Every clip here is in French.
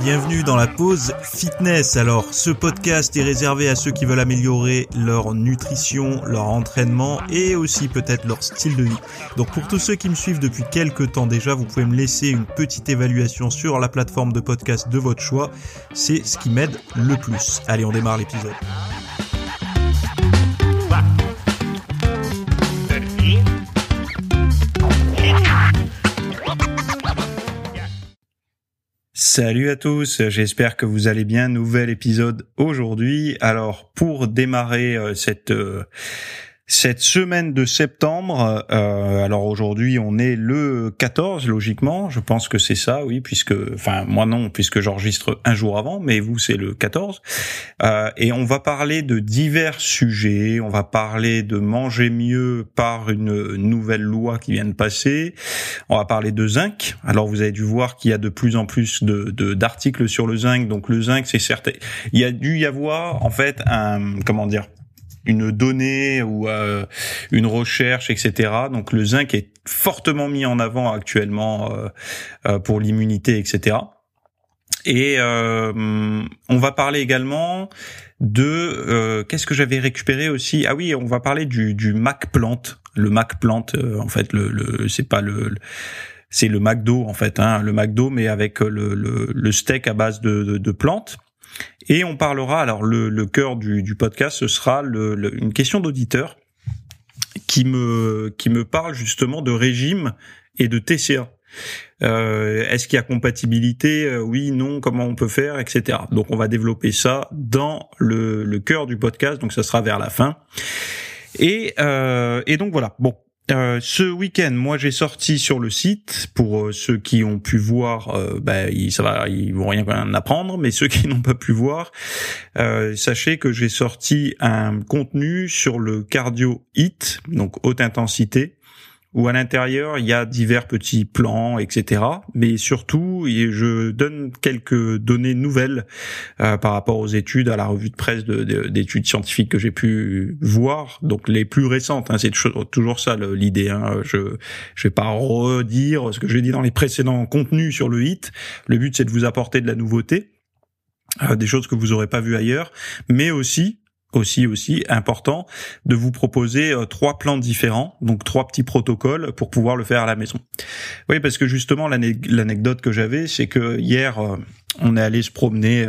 Bienvenue dans la pause fitness. Alors, ce podcast est réservé à ceux qui veulent améliorer leur nutrition, leur entraînement et aussi peut-être leur style de vie. Donc, pour tous ceux qui me suivent depuis quelques temps déjà, vous pouvez me laisser une petite évaluation sur la plateforme de podcast de votre choix. C'est ce qui m'aide le plus. Allez, on démarre l'épisode. Salut à tous, j'espère que vous allez bien. Nouvel épisode aujourd'hui. Alors pour démarrer cette semaine de septembre, alors aujourd'hui on est le 14 logiquement, je pense que c'est ça, oui, moi non, puisque j'enregistre un jour avant, mais vous c'est le 14, et on va parler de divers sujets. On va parler de manger mieux par une nouvelle loi qui vient de passer, on va parler de zinc. Alors vous avez dû voir qu'il y a de plus en plus d'articles sur le zinc, donc le zinc c'est certain, il y a dû y avoir en fait une donnée ou une recherche, etc. Donc le zinc est fortement mis en avant actuellement pour l'immunité, etc. Et on va parler également de qu'est-ce que j'avais récupéré aussi. Ah oui, on va parler du Mac Plant. Le Mac Plant, en fait, c'est le McDo en fait, hein, le McDo, mais avec le steak à base de plantes. Et on parlera, alors le cœur du podcast, ce sera une question d'auditeur qui me parle justement de régime et de TCA. Est-ce qu'il y a compatibilité? Oui, non, comment on peut faire, etc. Donc on va développer ça dans le cœur du podcast, donc ça sera vers la fin. Et donc voilà, bon. Ce week-end, moi j'ai sorti sur le site, pour ceux qui ont pu voir, ils vont rien apprendre, mais ceux qui n'ont pas pu voir, sachez que j'ai sorti un contenu sur le cardio HIIT, donc haute intensité, où à l'intérieur il y a divers petits plans, etc. Mais surtout, je donne quelques données nouvelles par rapport aux études, à la revue de presse d'études scientifiques que j'ai pu voir, donc les plus récentes. Hein, c'est toujours ça l'idée. Hein, je vais pas redire ce que j'ai dit dans les précédents contenus sur le HIIT. Le but c'est de vous apporter de la nouveauté, des choses que vous aurez pas vues ailleurs, mais aussi important de vous proposer 3 plans différents, donc 3 petits protocoles pour pouvoir le faire à la maison. Oui, parce que justement l'anecdote que j'avais, c'est que hier on est allé se promener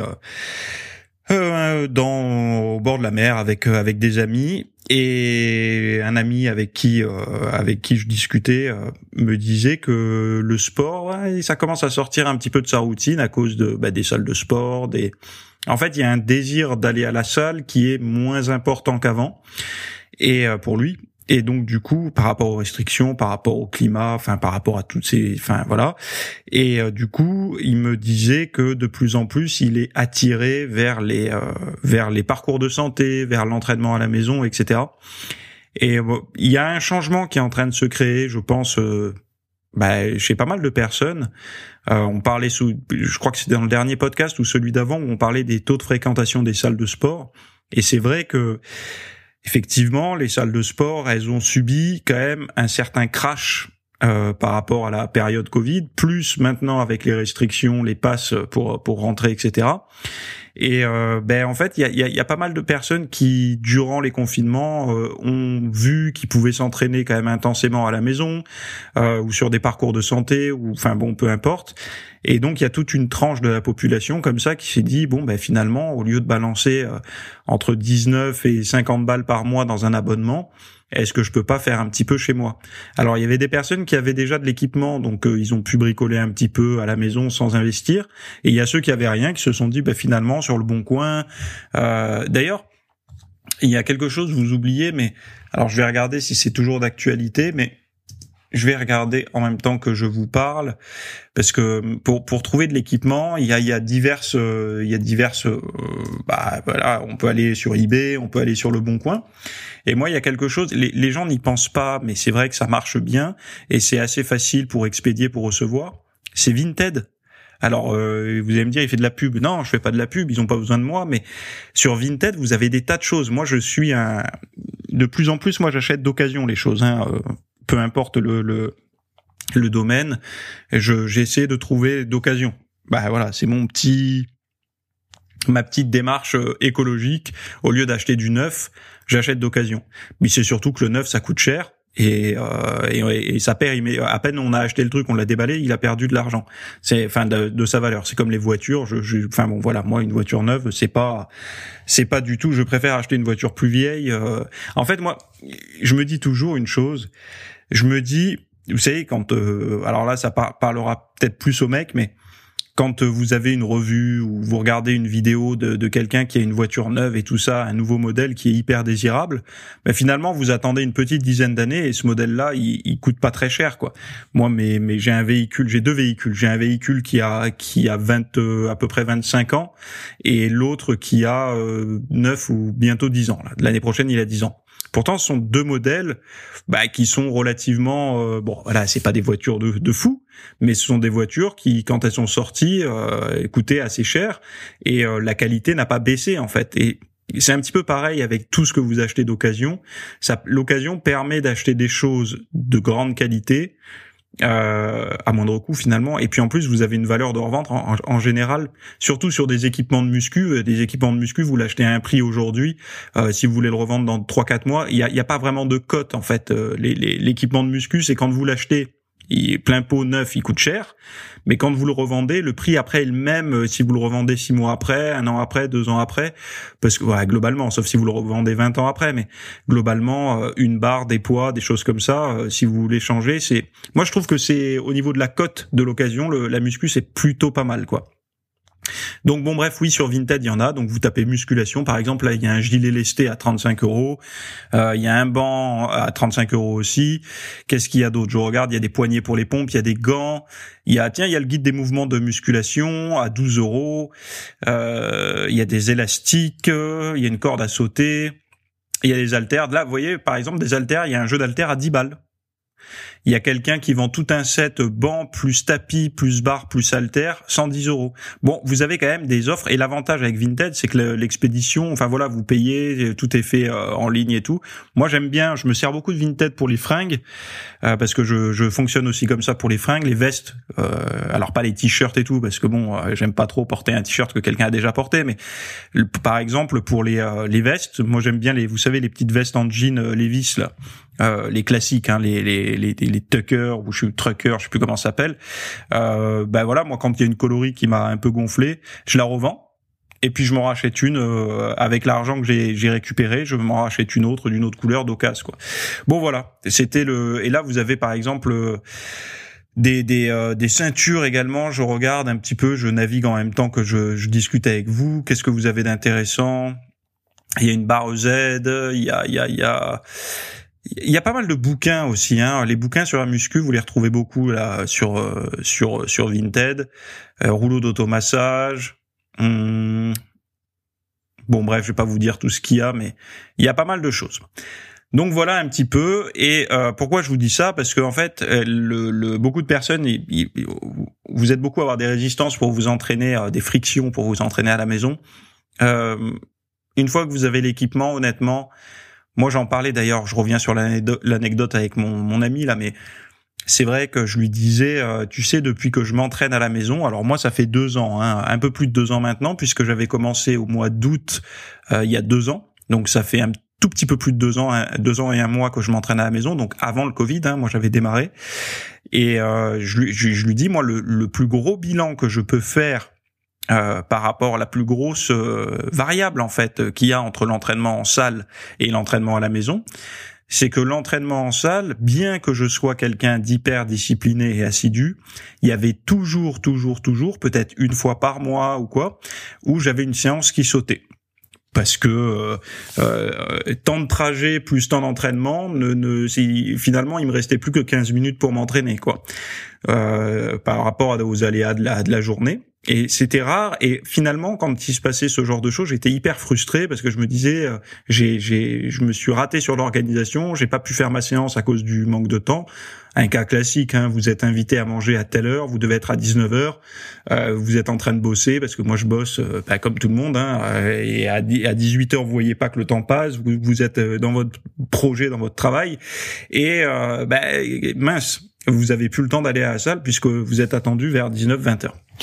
au bord de la mer avec des amis, et un ami avec qui je discutais me disait que le sport, ça commence à sortir un petit peu de sa routine à cause des salles de sport, En fait, il y a un désir d'aller à la salle qui est moins important qu'avant, et pour lui. Et donc du coup, par rapport aux restrictions, par rapport au climat, par rapport à voilà. Et du coup, il me disait que de plus en plus, il est attiré vers les parcours de santé, vers l'entraînement à la maison, etc. Et il y a un changement qui est en train de se créer, je pense. Chez pas mal de personnes. On parlait je crois que c'était dans le dernier podcast ou celui d'avant, où on parlait des taux de fréquentation des salles de sport. Et c'est vrai que, effectivement, les salles de sport, elles ont subi quand même un certain crash par rapport à la période Covid, plus maintenant avec les restrictions, les passes pour rentrer, etc. Et en fait, il y a pas mal de personnes qui, durant les confinements, ont vu qu'ils pouvaient s'entraîner quand même intensément à la maison, ou sur des parcours de santé, ou peu importe. Et donc il y a toute une tranche de la population comme ça qui s'est dit finalement, au lieu de balancer entre 19 et 50 balles par mois dans un abonnement, est-ce que je peux pas faire un petit peu chez moi? Alors il y avait des personnes qui avaient déjà de l'équipement, donc ils ont pu bricoler un petit peu à la maison sans investir, et il y a ceux qui avaient rien, qui se sont dit finalement sur le bon coin. D'ailleurs, il y a quelque chose vous oubliez, mais alors je vais regarder si c'est toujours d'actualité, mais je vais regarder en même temps que je vous parle, parce que pour trouver de l'équipement, il y a diverses on peut aller sur eBay, on peut aller sur Le Bon Coin. Et moi, il y a quelque chose, les gens n'y pensent pas, mais c'est vrai que ça marche bien et c'est assez facile pour expédier, pour recevoir. C'est Vinted. Alors, vous allez me dire, il fait de la pub. Non, je fais pas de la pub, ils ont pas besoin de moi, mais sur Vinted, vous avez des tas de choses. Moi, de plus en plus, moi, j'achète d'occasion les choses, peu importe le domaine, j'essaie de trouver d'occasion. bah voilà, c'est ma petite démarche écologique. Au lieu d'acheter du neuf, j'achète d'occasion. Mais c'est surtout que le neuf, ça coûte cher. Et ça perd. À peine on a acheté le truc, on l'a déballé, il a perdu de l'argent. C'est, enfin, de sa valeur. C'est comme les voitures. Enfin bon, voilà. Moi, une voiture neuve, c'est pas du tout. Je préfère acheter une voiture plus vieille. En fait, moi, je me dis toujours une chose. Je me dis, vous savez, quand, alors là, ça parlera peut-être plus aux mecs, mais quand vous avez une revue ou vous regardez une vidéo de quelqu'un qui a une voiture neuve et tout ça, un nouveau modèle qui est hyper désirable, ben finalement vous attendez une petite dizaine d'années et ce modèle-là, il coûte pas très cher, quoi. Moi, mais j'ai deux véhicules. J'ai un véhicule qui a à peu près 25 ans et l'autre qui a 9 ou bientôt 10 ans. Là. L'année prochaine, il a 10 ans. Pourtant, ce sont deux modèles qui sont relativement bon. Voilà, c'est pas des voitures de fou, mais ce sont des voitures qui, quand elles sont sorties, coûtaient assez cher et la qualité n'a pas baissé en fait. Et c'est un petit peu pareil avec tout ce que vous achetez d'occasion. L'occasion permet d'acheter des choses de grande qualité. À moindre coût finalement, et puis en plus vous avez une valeur de revente en général, surtout sur des équipements de muscu. Des équipements de muscu, vous l'achetez à un prix aujourd'hui, si vous voulez le revendre dans 3-4 mois, il y a pas vraiment de cote en fait. L'équipement de muscu, c'est quand vous l'achetez plein pot neuf, il coûte cher, mais quand vous le revendez, le prix après est le même si vous le revendez 6 mois après, 1 an après, 2 ans après, parce que globalement, sauf si vous le revendez 20 ans après, mais globalement, une barre, des poids, des choses comme ça, si vous voulez changer, moi je trouve que c'est au niveau de la cote de l'occasion, la muscu c'est plutôt pas mal, quoi. Donc bon, bref, oui, sur Vinted il y en a. Donc vous tapez musculation, par exemple, là il y a un gilet lesté à 35 €, il y a un banc à 35 € aussi. Qu'est-ce qu'il y a d'autre? Je regarde, il y a des poignées pour les pompes, il y a des gants, il y a le guide des mouvements de musculation à 12 €. Il y a des élastiques, il y a une corde à sauter, il y a des haltères. Là, vous voyez, par exemple, des haltères, il y a un jeu d'haltères à 10 balles. Il y a quelqu'un qui vend tout un set banc plus tapis plus barre plus haltère, 110 €. Bon, vous avez quand même des offres et l'avantage avec Vinted, c'est que l'expédition, enfin voilà, vous payez, tout est fait en ligne et tout. Moi, j'aime bien, je me sers beaucoup de Vinted pour les fringues parce que je fonctionne aussi comme ça pour les fringues, les vestes. Alors pas les t-shirts et tout parce que bon, j'aime pas trop porter un t-shirt que quelqu'un a déjà porté, mais par exemple pour les vestes, moi j'aime bien vous savez les petites vestes en jean Levi's là. Les classiques, hein, les tuckers ou truckers, je sais plus comment ça s'appelle. Voilà, moi quand il y a une colorie qui m'a un peu gonflé, je la revends et puis je m'en rachète une avec l'argent que j'ai récupéré, je m'en rachète une autre d'une autre couleur d'occasion, quoi. Bon voilà, c'était et là vous avez par exemple des ceintures également. Je regarde un petit peu, je navigue en même temps que je discute avec vous. Qu'est-ce que vous avez d'intéressant? Il y a une barre Z, il y a pas mal de bouquins aussi, hein. Les bouquins sur la muscu, vous les retrouvez beaucoup là sur Vinted. Rouleau d'automassage. Bon bref, je vais pas vous dire tout ce qu'il y a, mais il y a pas mal de choses. Donc voilà un petit peu. Et pourquoi je vous dis ça? Parce que en fait, beaucoup de personnes, vous êtes beaucoup à avoir des résistances pour vous entraîner, des frictions pour vous entraîner à la maison. Une fois que vous avez l'équipement, honnêtement. Moi, j'en parlais d'ailleurs, je reviens sur l'anecdote avec mon ami là, mais c'est vrai que je lui disais, tu sais, depuis que je m'entraîne à la maison, alors moi ça fait 2 ans, hein, un peu plus de 2 ans maintenant, puisque j'avais commencé au mois d'août il y a 2 ans, donc ça fait un tout petit peu plus de 2 ans, 2 ans et 1 mois que je m'entraîne à la maison, donc avant le Covid, hein, moi j'avais démarré, et je lui dis, moi le plus gros bilan que je peux faire par rapport à la plus grosse variable en fait qu'il y a entre l'entraînement en salle et l'entraînement à la maison, c'est que l'entraînement en salle, bien que je sois quelqu'un d'hyper discipliné et assidu, il y avait toujours, peut-être une fois par mois ou quoi, où j'avais une séance qui sautait. Parce que temps de trajet plus temps d'entraînement, finalement il me restait plus que 15 minutes pour m'entraîner, quoi, par rapport aux aléas de la journée. Et c'était rare, et finalement quand il se passait ce genre de choses, j'étais hyper frustré parce que je me disais je me suis raté sur l'organisation, j'ai pas pu faire ma séance à cause du manque de temps. Un cas classique, hein, vous êtes invité à manger à telle heure, vous devez être à 19h, vous êtes en train de bosser parce que moi je bosse comme tout le monde, hein, et à 18h vous voyez pas que le temps passe, vous êtes dans votre projet, dans votre travail, et mince, vous avez plus le temps d'aller à la salle puisque vous êtes attendu vers 19-20h.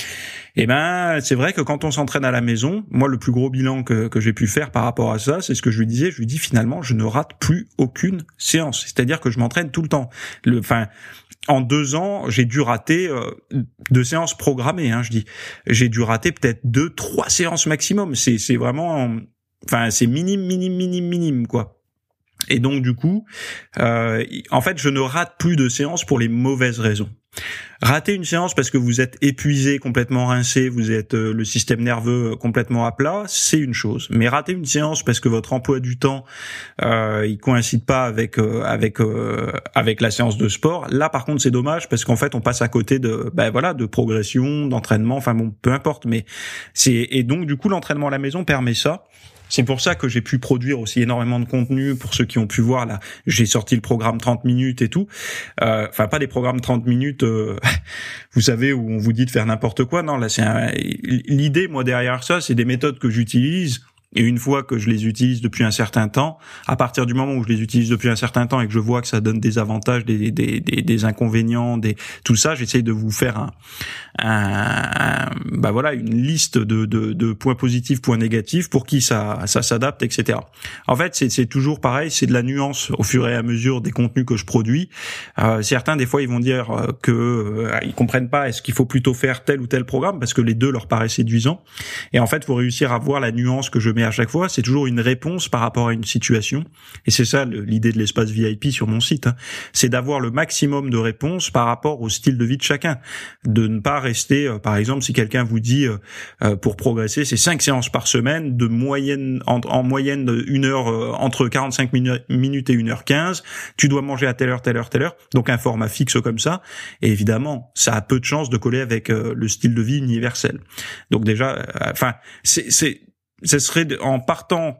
Et ben, c'est vrai que quand on s'entraîne à la maison, moi, le plus gros bilan que j'ai pu faire par rapport à ça, c'est ce que je lui disais. Je lui dis finalement, je ne rate plus aucune séance. C'est-à-dire que je m'entraîne tout le temps. En 2 ans, j'ai dû rater 2 séances programmées. Je dis, j'ai dû rater peut-être 2-3 séances maximum. C'est vraiment, c'est minime, quoi. Et donc du coup, en fait, je ne rate plus de séances pour les mauvaises raisons. Rater une séance parce que vous êtes épuisé, complètement rincé, vous êtes le système nerveux complètement à plat, c'est une chose. Mais rater une séance parce que votre emploi du temps il coïncide pas avec la séance de sport, là par contre c'est dommage parce qu'en fait on passe à côté de progression, d'entraînement, peu importe. Mais et donc du coup l'entraînement à la maison permet ça. C'est pour ça que j'ai pu produire aussi énormément de contenu. Pour ceux qui ont pu voir, là, j'ai sorti le programme 30 minutes et tout. Pas des programmes 30 minutes, vous savez, où on vous dit de faire n'importe quoi. Non, là, l'idée, moi, derrière ça, c'est des méthodes que j'utilise. Et une fois que je les utilise depuis un certain temps, à partir du moment où je les utilise depuis un certain temps et que je vois que ça donne des avantages, des inconvénients, tout ça, j'essaye de vous faire une liste de points positifs, points négatifs, pour qui ça s'adapte, etc. En fait, c'est toujours pareil, c'est de la nuance au fur et à mesure des contenus que je produis. Certains, des fois, ils vont dire ils comprennent pas, est-ce qu'il faut plutôt faire tel ou tel programme, parce que les deux leur paraissent séduisants. Et en fait, faut réussir à voir la nuance que je mets à chaque fois. C'est toujours une réponse par rapport à une situation. Et c'est ça l'idée de l'espace VIP sur mon site. C'est d'avoir le maximum de réponses par rapport au style de vie de chacun. De ne pas rester, par exemple, si quelqu'un vous dit pour progresser, c'est 5 séances par semaine, de moyenne en moyenne de 1 heure, entre 45 minutes et 1h15, tu dois manger à telle heure, donc un format fixe comme ça. Et évidemment, ça a peu de chances de coller avec le style de vie universel. Donc déjà, ce serait en partant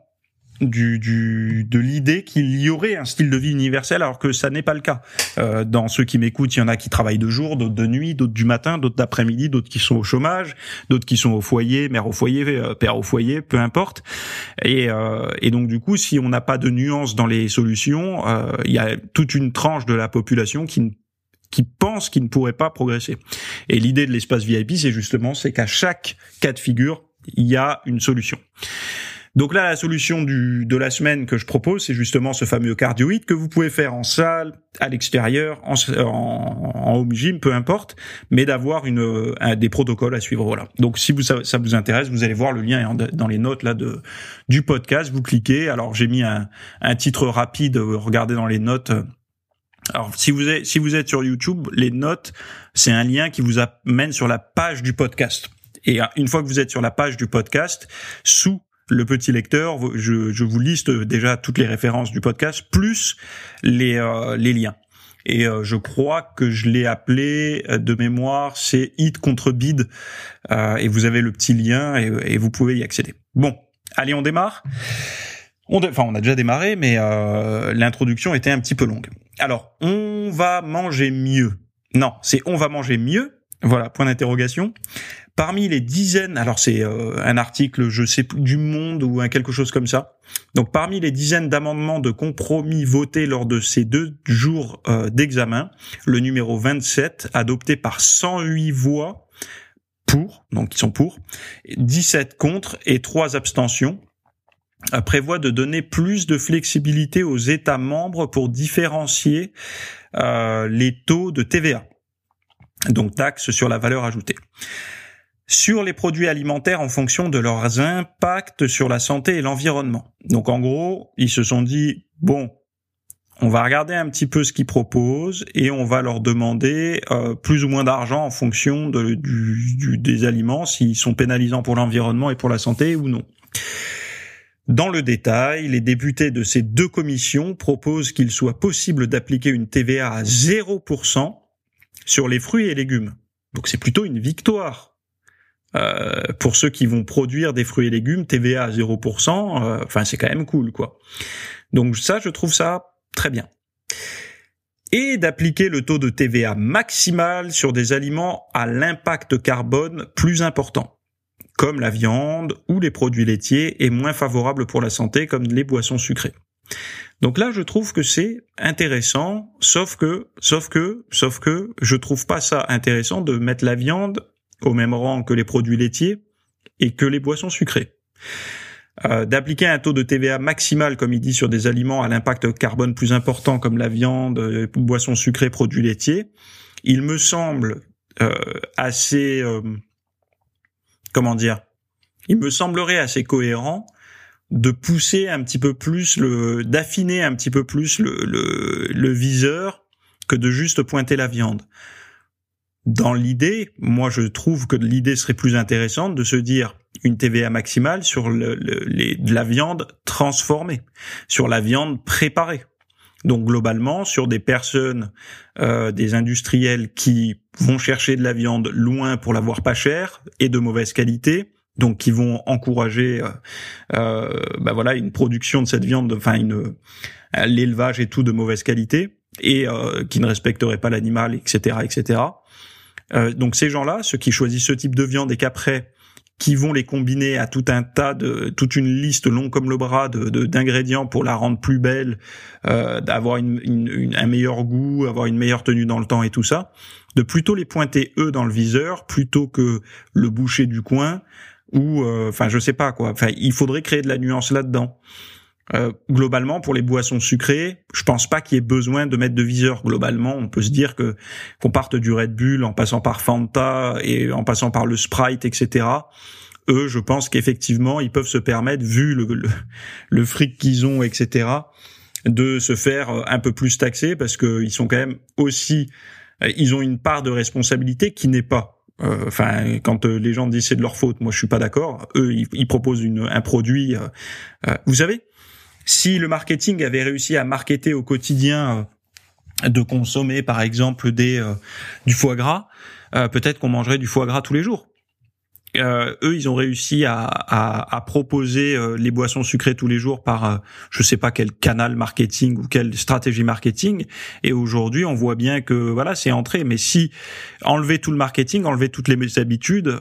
de l'idée qu'il y aurait un style de vie universel, alors que ça n'est pas le cas. Dans ceux qui m'écoutent, il y en a qui travaillent de jour, d'autres de nuit, d'autres du matin, d'autres d'après-midi, d'autres qui sont au chômage, d'autres qui sont au foyer, mère au foyer, père au foyer, peu importe. Et donc du coup, si on n'a pas de nuance dans les solutions, il y a toute une tranche de la population qui pense qu'il ne pourrait pas progresser. Et l'idée de l'espace VIP, c'est qu'à chaque cas de figure, il y a une solution. Donc là, la solution de la semaine que je propose, c'est justement ce fameux cardio HIIT que vous pouvez faire en salle, à l'extérieur, en home gym, peu importe, mais d'avoir des protocoles à suivre. Voilà. Donc si ça vous intéresse, vous allez voir le lien dans les notes là du podcast. Vous cliquez. Alors j'ai mis un titre rapide. Regardez dans les notes. Alors si vous êtes sur YouTube, les notes, c'est un lien qui vous amène sur la page du podcast. Et une fois que vous êtes sur la page du podcast, sous le petit lecteur, je vous liste déjà toutes les références du podcast, plus les liens. Et je crois que je l'ai appelé de mémoire, c'est HIIT contre BID. Et vous avez le petit lien et vous pouvez y accéder. Bon, allez, on démarre. On a déjà démarré, mais l'introduction était un petit peu longue. Alors, on va manger mieux. Non, c'est on va manger mieux. Voilà, point d'interrogation. Parmi les dizaines, alors c'est un article, je sais plus, du Monde ou quelque chose comme ça. Donc parmi les dizaines d'amendements de compromis votés lors de ces 2 jours d'examen, le numéro 27, adopté par 108 voix pour, donc ils sont pour, 17 contre et 3 abstentions, prévoit de donner plus de flexibilité aux États membres pour différencier les taux de TVA, donc taxe sur la valeur ajoutée, sur les produits alimentaires en fonction de leurs impacts sur la santé et l'environnement. Donc en gros, ils se sont dit, bon, on va regarder un petit peu ce qu'ils proposent et on va leur demander plus ou moins d'argent en fonction des aliments, s'ils sont pénalisants pour l'environnement et pour la santé ou non. Dans le détail, les députés de ces 2 commissions proposent qu'il soit possible d'appliquer une TVA à 0% sur les fruits et légumes. Donc c'est plutôt une victoire. Pour ceux qui vont produire des fruits et légumes, TVA à 0%, c'est quand même cool, quoi. Donc ça, je trouve ça très bien. Et d'appliquer le taux de TVA maximal sur des aliments à l'impact carbone plus important, comme la viande ou les produits laitiers, et moins favorables pour la santé, comme les boissons sucrées. Donc là, je trouve que c'est intéressant, sauf que, je trouve pas ça intéressant de mettre la viande au même rang que les produits laitiers et que les boissons sucrées. D'appliquer un taux de TVA maximal, comme il dit, sur des aliments à l'impact carbone plus important comme la viande, boissons sucrées, produits laitiers, il me semble assez... il me semblerait assez cohérent de pousser un petit peu plus d'affiner un petit peu plus le viseur que de juste pointer la viande. Dans l'idée, moi je trouve que l'idée serait plus intéressante de se dire une TVA maximale sur de la viande transformée, sur la viande préparée. Donc globalement, sur des personnes, des industriels qui vont chercher de la viande loin pour l'avoir pas chère et de mauvaise qualité, donc qui vont encourager une production de cette viande, l'élevage et tout de mauvaise qualité, et qui ne respecteraient pas l'animal, etc. Donc ces gens-là, ceux qui choisissent ce type de viande et qu'après qui vont les combiner à toute une liste longue comme le bras d'ingrédients pour la rendre plus belle, d'avoir un meilleur goût, avoir une meilleure tenue dans le temps et tout ça, de plutôt les pointer eux dans le viseur plutôt que le boucher du coin ou je sais pas quoi. Enfin, il faudrait créer de la nuance là-dedans. Globalement, pour les boissons sucrées, je pense pas qu'il y ait besoin de mettre de viseur. Globalement, on peut se dire qu'on parte du Red Bull en passant par Fanta et en passant par le Sprite, etc. Eux, je pense qu'effectivement, ils peuvent se permettre, vu le fric qu'ils ont, etc., de se faire un peu plus taxer parce que ils sont quand même aussi, ils ont une part de responsabilité qui n'est pas. Quand les gens disent c'est de leur faute, moi je suis pas d'accord. Eux, ils proposent un produit. Vous savez, si le marketing avait réussi à marketer au quotidien de consommer, par exemple, du foie gras, peut-être qu'on mangerait du foie gras tous les jours. Eux, ils ont réussi à proposer les boissons sucrées tous les jours par je sais pas quel canal marketing ou quelle stratégie marketing, et aujourd'hui on voit bien que voilà, c'est entré. Mais si enlever tout le marketing, enlever toutes les habitudes,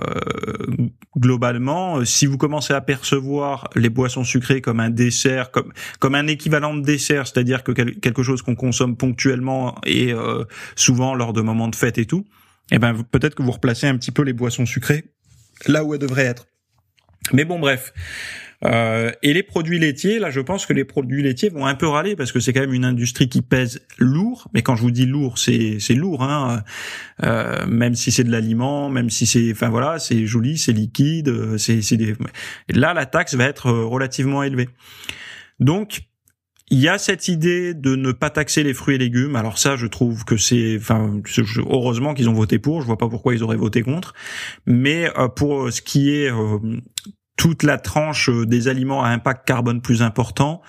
globalement, si vous commencez à percevoir les boissons sucrées comme un dessert, comme un équivalent de dessert, c'est-à-dire que quelque chose qu'on consomme ponctuellement et souvent lors de moments de fête et tout, eh ben peut-être que vous replacez un petit peu les boissons sucrées là où elles devraient être. Mais bon, bref. Et les produits laitiers, là, je pense que les produits laitiers vont un peu râler parce que c'est quand même une industrie qui pèse lourd. Mais quand je vous dis lourd, c'est lourd, hein. Même si c'est de l'aliment, même si c'est joli, c'est liquide, là, la taxe va être relativement élevée. Donc, il y a cette idée de ne pas taxer les fruits et légumes. Alors ça, je trouve que heureusement qu'ils ont voté pour. Je vois pas pourquoi ils auraient voté contre. Mais pour ce qui est toute la tranche des aliments à impact carbone plus important,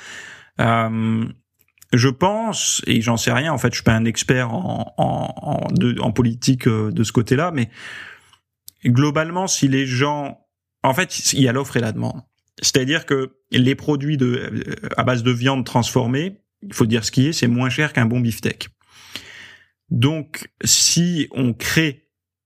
je pense, et j'en sais rien. En fait, je suis pas un expert en politique de ce côté-là, mais globalement, si les gens, en fait, il y a l'offre et la demande. C'est-à-dire que les produits à base de viande transformée, il faut dire ce qui est, c'est moins cher qu'un bon beefsteak. Donc, si on crée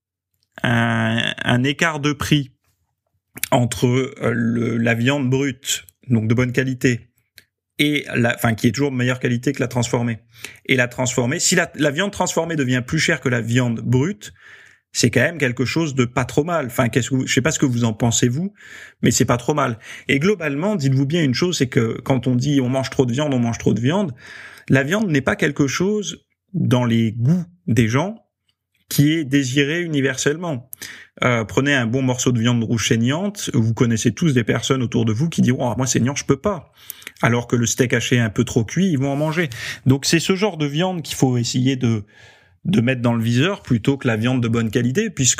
un écart de prix entre la viande brute, donc de bonne qualité, et qui est toujours de meilleure qualité que la transformée, et la transformée, si la viande transformée devient plus chère que la viande brute, c'est quand même quelque chose de pas trop mal. Je sais pas ce que vous en pensez vous, mais c'est pas trop mal. Et globalement, dites-vous bien une chose, c'est que quand on dit on mange trop de viande, la viande n'est pas quelque chose dans les goûts des gens qui est désiré universellement. Prenez un bon morceau de viande rouge saignante, vous connaissez tous des personnes autour de vous qui diront moi saignant je peux pas. Alors que le steak haché un peu trop cuit, ils vont en manger. Donc c'est ce genre de viande qu'il faut essayer de mettre dans le viseur plutôt que la viande de bonne qualité, puisque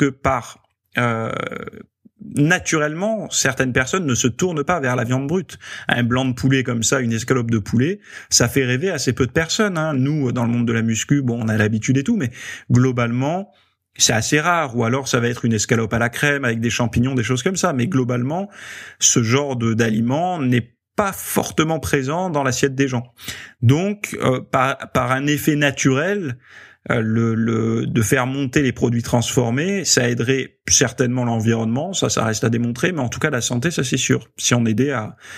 naturellement, certaines personnes ne se tournent pas vers la viande brute. Un blanc de poulet comme ça, une escalope de poulet, ça fait rêver assez peu de personnes, hein. Nous, dans le monde de la muscu, bon, on a l'habitude et tout, mais globalement, c'est assez rare. Ou alors, ça va être une escalope à la crème avec des champignons, des choses comme ça. Mais globalement, ce genre d'aliment n'est pas fortement présent dans l'assiette des gens. Donc, par un effet naturel, de faire monter les produits transformés, ça aiderait certainement l'environnement, ça reste à démontrer, mais en tout cas la santé, ça c'est sûr. Si on aidait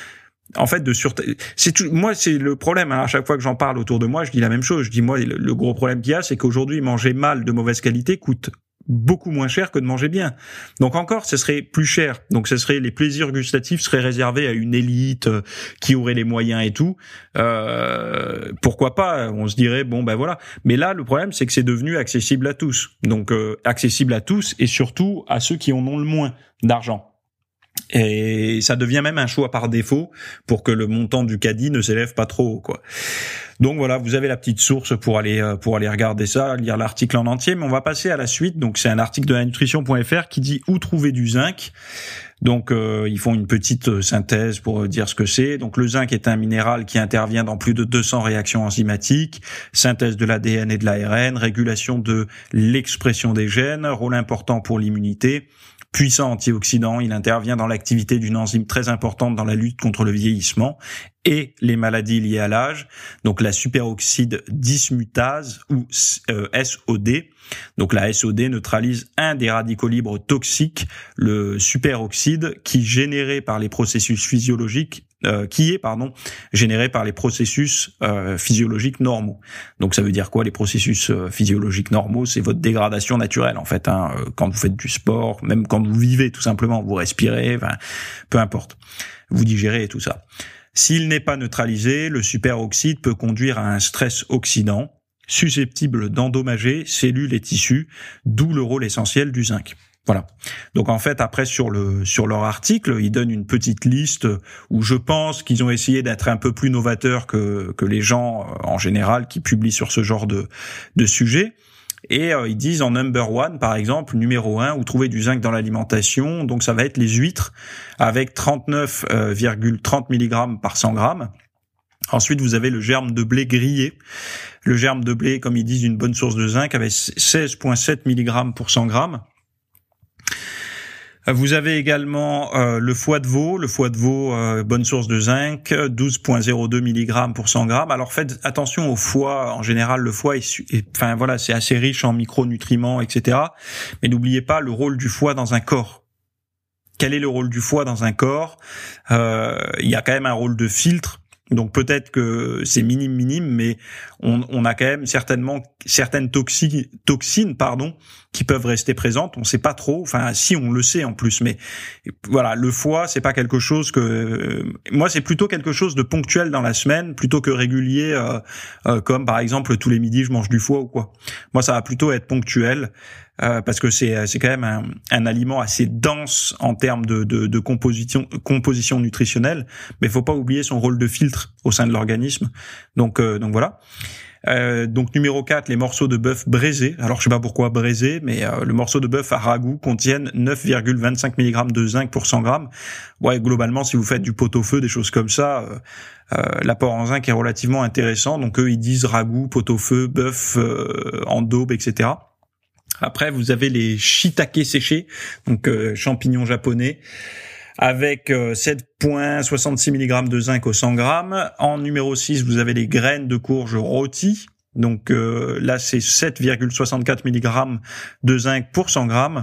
moi c'est le problème, hein. À chaque fois que j'en parle autour de moi, je dis la même chose. Je dis moi le gros problème qu'il y a, c'est qu'aujourd'hui manger mal de mauvaise qualité coûte beaucoup moins cher que de manger bien. Donc encore, ce serait plus cher. Donc ce serait, les plaisirs gustatifs seraient réservés à une élite qui aurait les moyens et tout. Pourquoi pas? On se dirait bon ben voilà. Mais là, le problème, c'est que c'est devenu accessible à tous. Donc accessible à tous et surtout à ceux qui en ont le moins d'argent. Et ça devient même un choix par défaut pour que le montant du caddie ne s'élève pas trop haut, quoi. Donc voilà, vous avez la petite source pour aller regarder ça, lire l'article en entier, mais on va passer à la suite. Donc c'est un article de la nutrition.fr qui dit où trouver du zinc. Donc ils font une petite synthèse pour dire ce que c'est. Donc le zinc est un minéral qui intervient dans plus de 200 réactions enzymatiques, synthèse de l'ADN et de l'ARN, régulation de l'expression des gènes, rôle important pour l'immunité. Puissant antioxydant, il intervient dans l'activité d'une enzyme très importante dans la lutte contre le vieillissement et les maladies liées à l'âge, donc la superoxyde dismutase ou SOD. Donc la SOD neutralise un des radicaux libres toxiques, le superoxyde, qui est généré par les processus physiologiques normaux. Donc ça veut dire quoi, les processus physiologiques normaux? C'est votre dégradation naturelle en fait, quand vous faites du sport, même quand vous vivez tout simplement, vous respirez, peu importe, vous digérez et tout ça. S'il n'est pas neutralisé, le superoxyde peut conduire à un stress oxydant susceptible d'endommager cellules et tissus, d'où le rôle essentiel du zinc. Voilà. Donc en fait, après sur leur article, ils donnent une petite liste où je pense qu'ils ont essayé d'être un peu plus novateurs que les gens en général qui publient sur ce genre de sujet. Et ils disent en number one, par exemple, numéro 1, où trouver du zinc dans l'alimentation. Donc ça va être les huîtres avec 39,30 mg par 100 grammes. Ensuite, vous avez le germe de blé grillé. Le germe de blé, comme ils disent, une bonne source de zinc avec 16,7 mg pour 100 grammes. Vous avez également le foie de veau. Le foie de veau, bonne source de zinc, 12,02 mg pour 100 grammes. Alors faites attention au foie. En général, le foie c'est assez riche en micronutriments, etc. Mais n'oubliez pas le rôle du foie dans un corps. Quel est le rôle du foie dans un corps? Il y a quand même un rôle de filtre. Donc peut-être que c'est minime, mais on a quand même certainement certaines toxines, qui peuvent rester présentes. On sait pas trop. Enfin, si, on le sait en plus, mais voilà, le foie, c'est pas quelque chose moi, c'est plutôt quelque chose de ponctuel dans la semaine, plutôt que régulier, comme par exemple tous les midis je mange du foie ou quoi. Moi, ça va plutôt être ponctuel. Parce que c'est quand même un aliment assez dense en termes de composition nutritionnelle, mais il faut pas oublier son rôle de filtre au sein de l'organisme. Donc voilà. Donc numéro 4, les morceaux de bœuf braisés. Alors je sais pas pourquoi braisés, mais le morceau de bœuf à ragoût contiennent 9,25 mg de zinc pour 100 grammes. Ouais, globalement, si vous faites du pot-au-feu, des choses comme ça, l'apport en zinc est relativement intéressant. Donc eux, ils disent ragoût, pot-au-feu, bœuf en daube, etc. Après, vous avez les shiitake séchés, donc champignons japonais, avec 7,66 mg de zinc au 100 grammes. En numéro 6, vous avez les graines de courge rôties. Donc là, c'est 7,64 mg de zinc pour 100 grammes.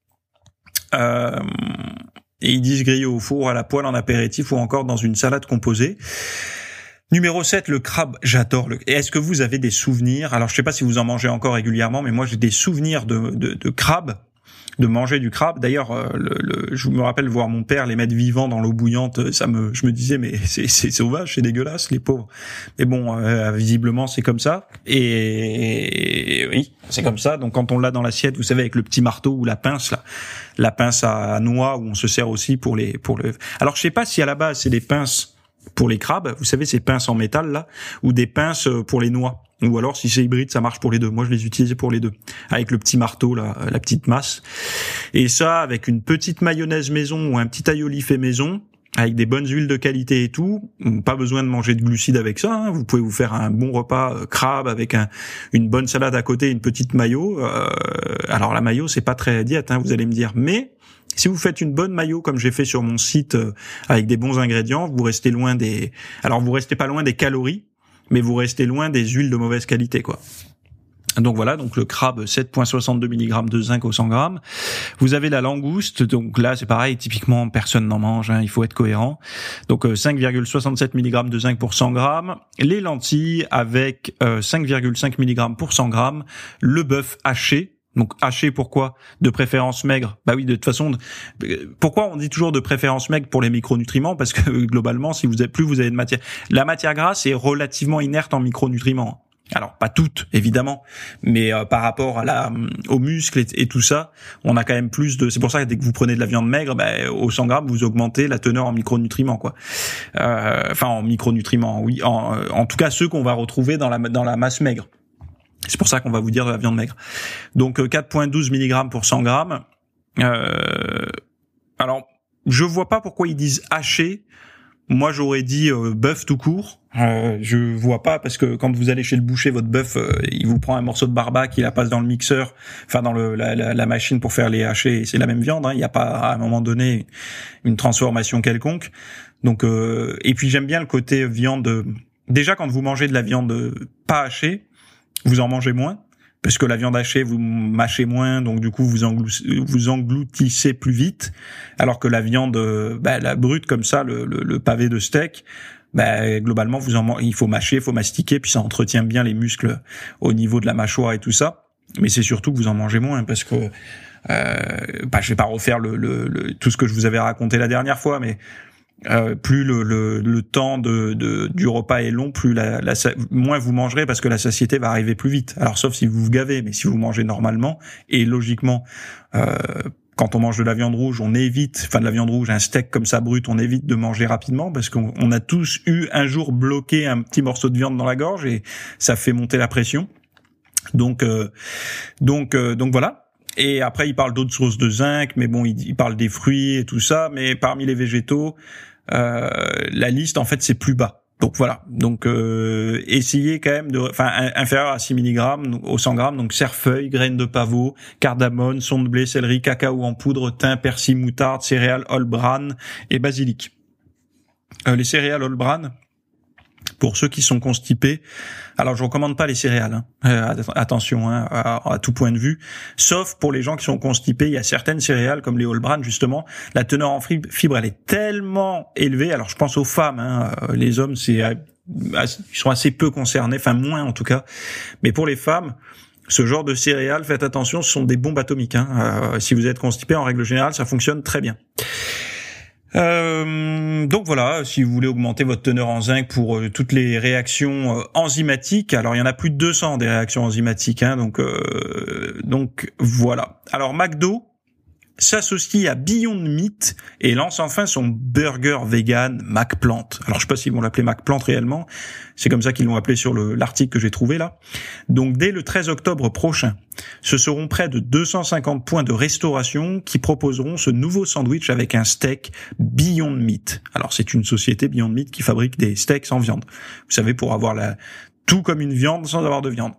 Et ils disent griller au four, à la poêle, en apéritif ou encore dans une salade composée. Numéro 7, le crabe. J'adore et est-ce que vous avez des souvenirs? Alors, je sais pas si vous en mangez encore régulièrement, mais moi, j'ai des souvenirs de crabe, de manger du crabe. D'ailleurs, je me rappelle voir mon père les mettre vivants dans l'eau bouillante. Je me disais, mais c'est sauvage, c'est dégueulasse, les pauvres. Mais bon, visiblement, c'est comme ça. Et oui, c'est comme ça. Donc, quand on l'a dans l'assiette, vous savez, avec le petit marteau ou la pince, là, la pince à noix, où on se sert aussi pour le. Alors, je sais pas si à la base, c'est des pinces pour les crabes, vous savez, ces pinces en métal là, ou des pinces pour les noix, ou alors si c'est hybride, ça marche pour les deux. Moi, je les utilisais pour les deux, avec le petit marteau là, la petite masse. Et ça, avec une petite mayonnaise maison ou un petit aioli fait maison, avec des bonnes huiles de qualité et tout, pas besoin de manger de glucides avec ça. Hein. Vous pouvez vous faire un bon repas crabe avec une bonne salade à côté, une petite mayo. Alors la mayo, c'est pas très diète, hein, vous allez me dire, mais si vous faites une bonne mayo comme j'ai fait sur mon site avec des bons ingrédients, vous restez vous restez pas loin des calories, mais vous restez loin des huiles de mauvaise qualité, quoi. Donc voilà, donc le crabe 7,62 mg de zinc au 100 grammes. Vous avez la langouste, donc là c'est pareil, typiquement personne n'en mange, hein, il faut être cohérent. Donc 5,67 mg de zinc pour 100 grammes. Les lentilles avec 5,5 mg pour 100 grammes. Le bœuf haché Donc haché, pourquoi? De préférence maigre. Bah oui, de toute façon, pourquoi on dit toujours de préférence maigre pour les micronutriments? Parce que globalement, si plus vous avez de matière, la matière grasse est relativement inerte en micronutriments. Alors pas toutes évidemment, mais par rapport aux muscles et tout ça, on a quand même plus de. C'est pour ça que dès que vous prenez de la viande maigre, au 100 grammes vous augmentez la teneur en micronutriments quoi. Enfin en micronutriments, oui. En tout cas ceux qu'on va retrouver dans la masse maigre. C'est pour ça qu'on va vous dire de la viande maigre. Donc 4,12 mg pour 100 grammes. Alors je vois pas pourquoi ils disent haché. Moi, j'aurais dit bœuf tout court. Je vois pas parce que quand vous allez chez le boucher, votre bœuf, il vous prend un morceau de barbac, il la passe dans le mixeur, enfin dans la machine pour faire les hachés. C'est la même viande. Il n'y a pas à un moment donné une transformation quelconque. Donc et puis j'aime bien le côté viande. Déjà, quand vous mangez de la viande pas hachée, vous en mangez moins. Parce que la viande hachée, vous mâchez moins, donc du coup vous engloutissez plus vite, alors que la viande, la brute comme ça, le pavé de steak, globalement il faut mâcher, il faut mastiquer, puis ça entretient bien les muscles au niveau de la mâchoire et tout ça. Mais c'est surtout que vous en mangez moins, parce que je vais pas refaire tout ce que je vous avais raconté la dernière fois, mais plus le temps du repas est long, plus moins vous mangerez parce que la satiété va arriver plus vite. Alors sauf si vous vous gavez, mais si vous mangez normalement et logiquement, quand on mange de la viande rouge, de la viande rouge, un steak comme ça brut, on évite de manger rapidement parce qu'on a tous eu un jour bloqué un petit morceau de viande dans la gorge et ça fait monter la pression. Donc voilà. Et après, il parle d'autres sources de zinc, mais bon, il parle des fruits et tout ça. Mais parmi les végétaux, la liste, en fait, c'est plus bas. Donc voilà. Donc essayez quand même inférieur à 6 mg au 100 grammes. Donc cerfeuil, graines de pavot, cardamone, son de blé, céleri, cacao en poudre, thym, persil, moutarde, céréales, whole bran et basilic. Les céréales whole bran, pour ceux qui sont constipés, alors je recommande pas les céréales, attention à tout point de vue, sauf pour les gens qui sont constipés. Il y a certaines céréales comme les whole bran justement, la teneur en fibres elle est tellement élevée. Alors je pense aux femmes, les hommes ils sont assez peu concernés, enfin moins en tout cas, mais pour les femmes, ce genre de céréales, faites attention, ce sont des bombes atomiques. Si vous êtes constipé, en règle générale, ça fonctionne très bien. Donc voilà, si vous voulez augmenter votre teneur en zinc pour toutes les réactions enzymatiques, alors il y en a plus de 200 des réactions enzymatiques, donc voilà. Alors McDo s'associe à Beyond Meat et lance enfin son burger vegan McPlant. Alors je sais pas s'ils vont l'appeler McPlant réellement, c'est comme ça qu'ils l'ont appelé sur l'article que j'ai trouvé là. Donc dès le 13 octobre prochain, ce seront près de 250 points de restauration qui proposeront ce nouveau sandwich avec un steak Beyond Meat. Alors c'est une société Beyond Meat qui fabrique des steaks sans viande. Vous savez, pour avoir tout comme une viande sans avoir de viande.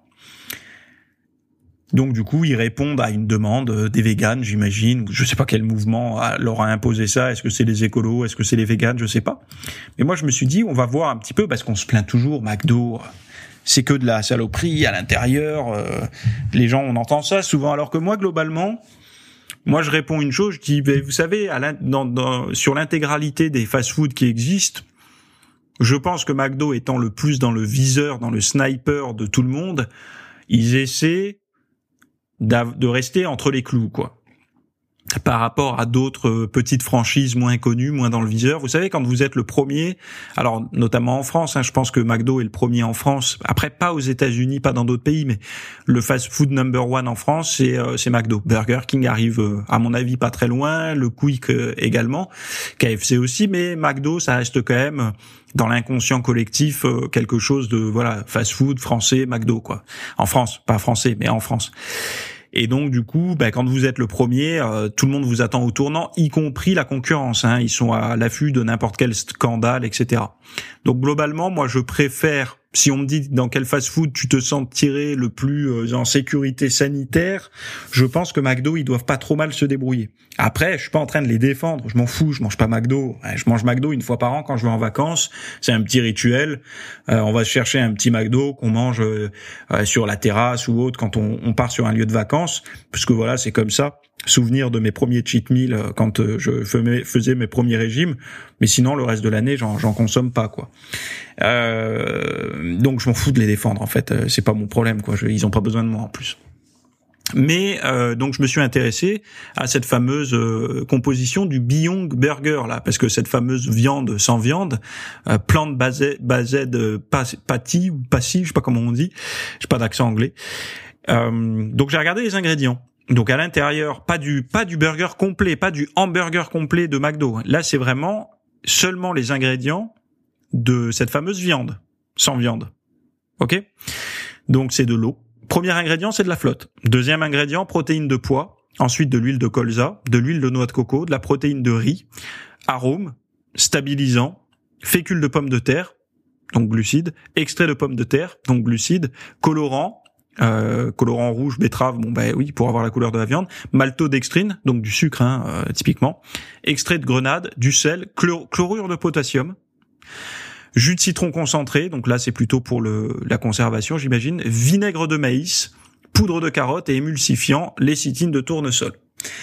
Donc du coup, ils répondent à une demande des véganes, j'imagine. Je sais pas quel mouvement leur a imposé ça. Est-ce que c'est les écolos? Est-ce que c'est les véganes? Je sais pas. Mais moi, je me suis dit, on va voir un petit peu, parce qu'on se plaint toujours, McDo, c'est que de la saloperie à l'intérieur. Les gens, on entend ça souvent. Alors que moi, globalement, je réponds une chose. Je dis, vous savez, sur l'intégralité des fast-food qui existent, je pense que McDo étant le plus dans le viseur, dans le sniper de tout le monde, ils essaient de rester entre les clous, quoi. Par rapport à d'autres petites franchises moins connues, moins dans le viseur. Vous savez, quand vous êtes le premier, alors notamment en France, je pense que McDo est le premier en France. Après, pas aux États-Unis, pas dans d'autres pays, mais le fast-food number one en France, c'est McDo. Burger King arrive, à mon avis, pas très loin. Le Quick également, KFC aussi, mais McDo, ça reste quand même dans l'inconscient collectif quelque chose de fast-food français, McDo, quoi. En France, pas français, mais en France. Et donc du coup, quand vous êtes le premier, tout le monde vous attend au tournant, y compris la concurrence. Ils sont à l'affût de n'importe quel scandale, etc. Donc globalement, moi je préfère, si on me dit dans quel fast-food tu te sens tiré le plus en sécurité sanitaire, je pense que McDo, ils doivent pas trop mal se débrouiller. Après, je suis pas en train de les défendre, je m'en fous, je mange pas McDo. Je mange McDo une fois par an quand je vais en vacances, c'est un petit rituel. On va chercher un petit McDo qu'on mange sur la terrasse ou autre quand on part sur un lieu de vacances, parce que voilà, c'est comme ça. Souvenir de mes premiers cheat meals quand je faisais mes premiers régimes, mais sinon le reste de l'année j'en consomme pas, quoi. Donc je m'en fous de les défendre, en fait, c'est pas mon problème, quoi. Ils ont pas besoin de moi en plus. Mais donc je me suis intéressé à cette fameuse composition du Beyond Burger là, parce que cette fameuse viande sans viande, plant-based patty ou pasty, je sais pas comment on dit, j'ai pas d'accent anglais. Donc j'ai regardé les ingrédients. Donc à l'intérieur, pas du burger complet, pas du hamburger complet de McDo. Là c'est vraiment seulement les ingrédients de cette fameuse viande sans viande. Ok ? Donc c'est de l'eau. Premier ingrédient, c'est de la flotte. Deuxième ingrédient, protéines de pois. Ensuite, de l'huile de colza, de l'huile de noix de coco, de la protéine de riz, arôme, stabilisant, fécule de pommes de terre, donc glucides, extrait de pommes de terre, donc glucides, colorant rouge, betterave, pour avoir la couleur de la viande, maltodextrine, donc du sucre, typiquement, extrait de grenade, du sel, chlorure de potassium, jus de citron concentré, donc là c'est plutôt pour la conservation j'imagine, vinaigre de maïs, poudre de carotte et émulsifiant, lécithine de tournesol.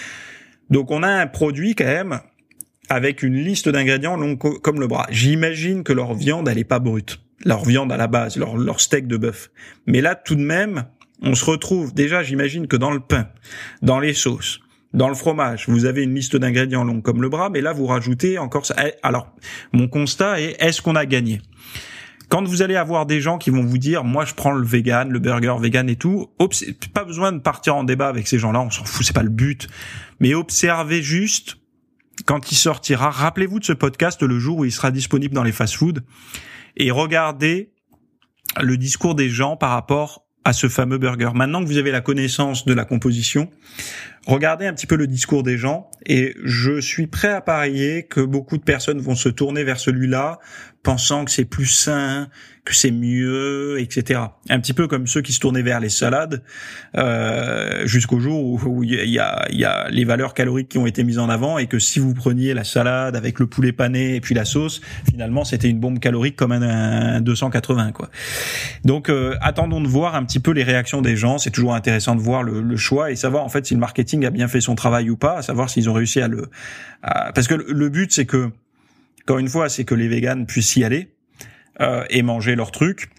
Donc on a un produit quand même avec une liste d'ingrédients longue comme le bras. J'imagine que leur viande elle est pas brute, leur viande à la base, leur steak de bœuf. Mais là tout de même, on se retrouve déjà, j'imagine que dans le pain, dans les sauces, dans le fromage, vous avez une liste d'ingrédients longue comme le bras, mais là, vous rajoutez encore ça. Alors, mon constat est ce qu'on a gagné? Quand vous allez avoir des gens qui vont vous dire, moi, je prends le vegan, le burger vegan et tout, pas besoin de partir en débat avec ces gens-là, on s'en fout, c'est pas le but. Mais observez juste, quand il sortira, rappelez-vous de ce podcast le jour où il sera disponible dans les fast-foods, et regardez le discours des gens par rapport à ce fameux burger. Maintenant que vous avez la connaissance de la composition, regardez un petit peu le discours des gens et je suis prêt à parier que beaucoup de personnes vont se tourner vers celui-là pensant que c'est plus sain, que c'est mieux, etc. Un petit peu comme ceux qui se tournaient vers les salades jusqu'au jour où il y a les valeurs caloriques qui ont été mises en avant et que si vous preniez la salade avec le poulet pané et puis la sauce, finalement c'était une bombe calorique comme un 280 quoi. Donc attendons de voir un petit peu les réactions des gens, c'est toujours intéressant de voir le choix et savoir en fait si le marketing a bien fait son travail ou pas, à savoir s'ils ont réussi parce que le but c'est que encore une fois, c'est que les véganes puissent y aller et manger leurs trucs.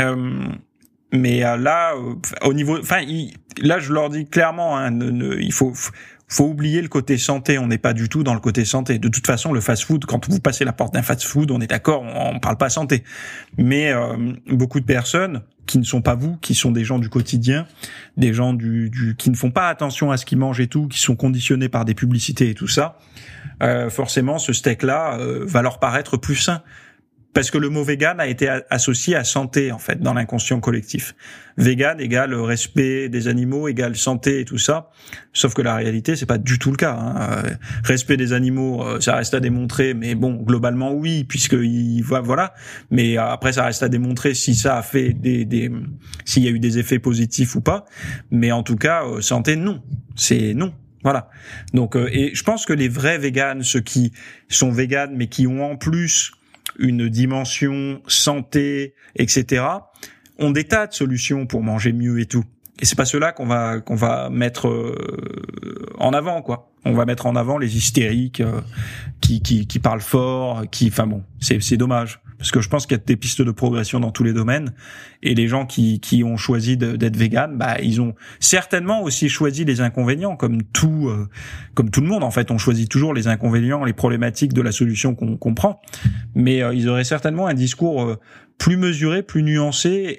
Mais là, au niveau, là, je leur dis clairement, il faut oublier le côté santé. On n'est pas du tout dans le côté santé. De toute façon, le fast-food, quand vous passez la porte d'un fast-food, on est d'accord, on parle pas santé. Mais beaucoup de personnes qui ne sont pas vous, qui sont des gens du quotidien, des gens qui ne font pas attention à ce qu'ils mangent et tout, qui sont conditionnés par des publicités et tout ça, forcément ce steak-là va leur paraître plus sain. Parce que le mot vegan a été associé à santé, en fait, dans l'inconscient collectif. Vegan égale respect des animaux, égale santé et tout ça. Sauf que la réalité, c'est pas du tout le cas, hein. Respect des animaux, ça reste à démontrer, mais bon, globalement, oui, voilà. Mais après, ça reste à démontrer si ça a fait s'il y a eu des effets positifs ou pas. Mais en tout cas, santé, non. C'est non. Voilà. Donc, et je pense que les vrais véganes, ceux qui sont véganes, mais qui ont en plus une dimension santé, etc., ont des tas de solutions pour manger mieux et tout. Et c'est pas ceux-là qu'on va mettre en avant, quoi. On va mettre en avant les hystériques qui parlent fort, c'est dommage. Parce que je pense qu'il y a des pistes de progression dans tous les domaines. Et les gens qui ont choisi d'être véganes, ils ont certainement aussi choisi les inconvénients, comme tout le monde. En fait, on choisit toujours les inconvénients, les problématiques de la solution qu'on prend. Mais ils auraient certainement un discours plus mesuré, plus nuancé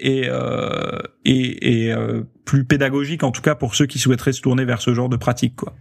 et plus pédagogique, en tout cas pour ceux qui souhaiteraient se tourner vers ce genre de pratique, quoi.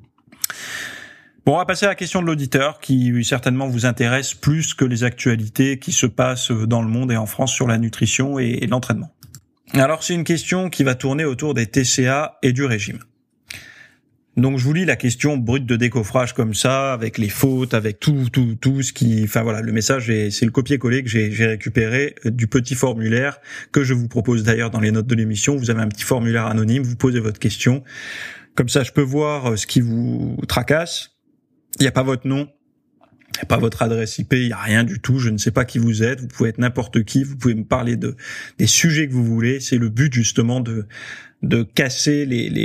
Bon, on va passer à la question de l'auditeur qui certainement vous intéresse plus que les actualités qui se passent dans le monde et en France sur la nutrition et l'entraînement. Alors, c'est une question qui va tourner autour des TCA et du régime. Donc, je vous lis la question brute de décoffrage comme ça, avec les fautes, avec tout ce qui... le message, c'est le copier-coller que j'ai récupéré du petit formulaire que je vous propose d'ailleurs dans les notes de l'émission. Vous avez un petit formulaire anonyme, vous posez votre question. Comme ça, je peux voir ce qui vous tracasse. Il n'y a pas votre nom, il n'y a pas votre adresse IP, il n'y a rien du tout, je ne sais pas qui vous êtes, vous pouvez être n'importe qui, vous pouvez me parler des sujets que vous voulez, c'est le but justement de casser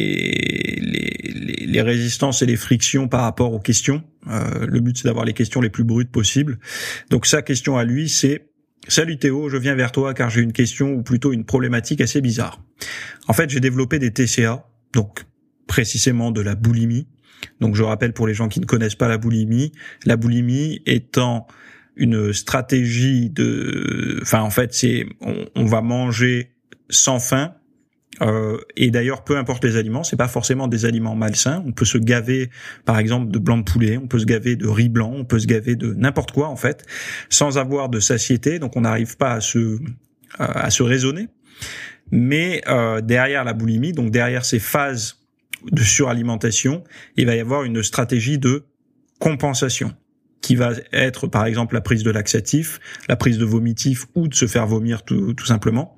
les résistances et les frictions par rapport aux questions. Le but c'est d'avoir les questions les plus brutes possibles. Donc sa question à lui c'est: Salut Théo, je viens vers toi car j'ai une question ou plutôt une problématique assez bizarre. En fait, j'ai développé des TCA donc précisément de la boulimie. Donc je rappelle pour les gens qui ne connaissent pas la boulimie étant une stratégie en fait on va manger sans faim. Et d'ailleurs, peu importe les aliments, c'est pas forcément des aliments malsains. On peut se gaver, par exemple, de blanc de poulet, on peut se gaver de riz blanc, on peut se gaver de n'importe quoi en fait, sans avoir de satiété. Donc on n'arrive pas à se raisonner. Mais derrière la boulimie, donc derrière ces phases de suralimentation, il va y avoir une stratégie de compensation qui va être, par exemple, la prise de laxatifs, la prise de vomitifs ou de se faire vomir tout simplement.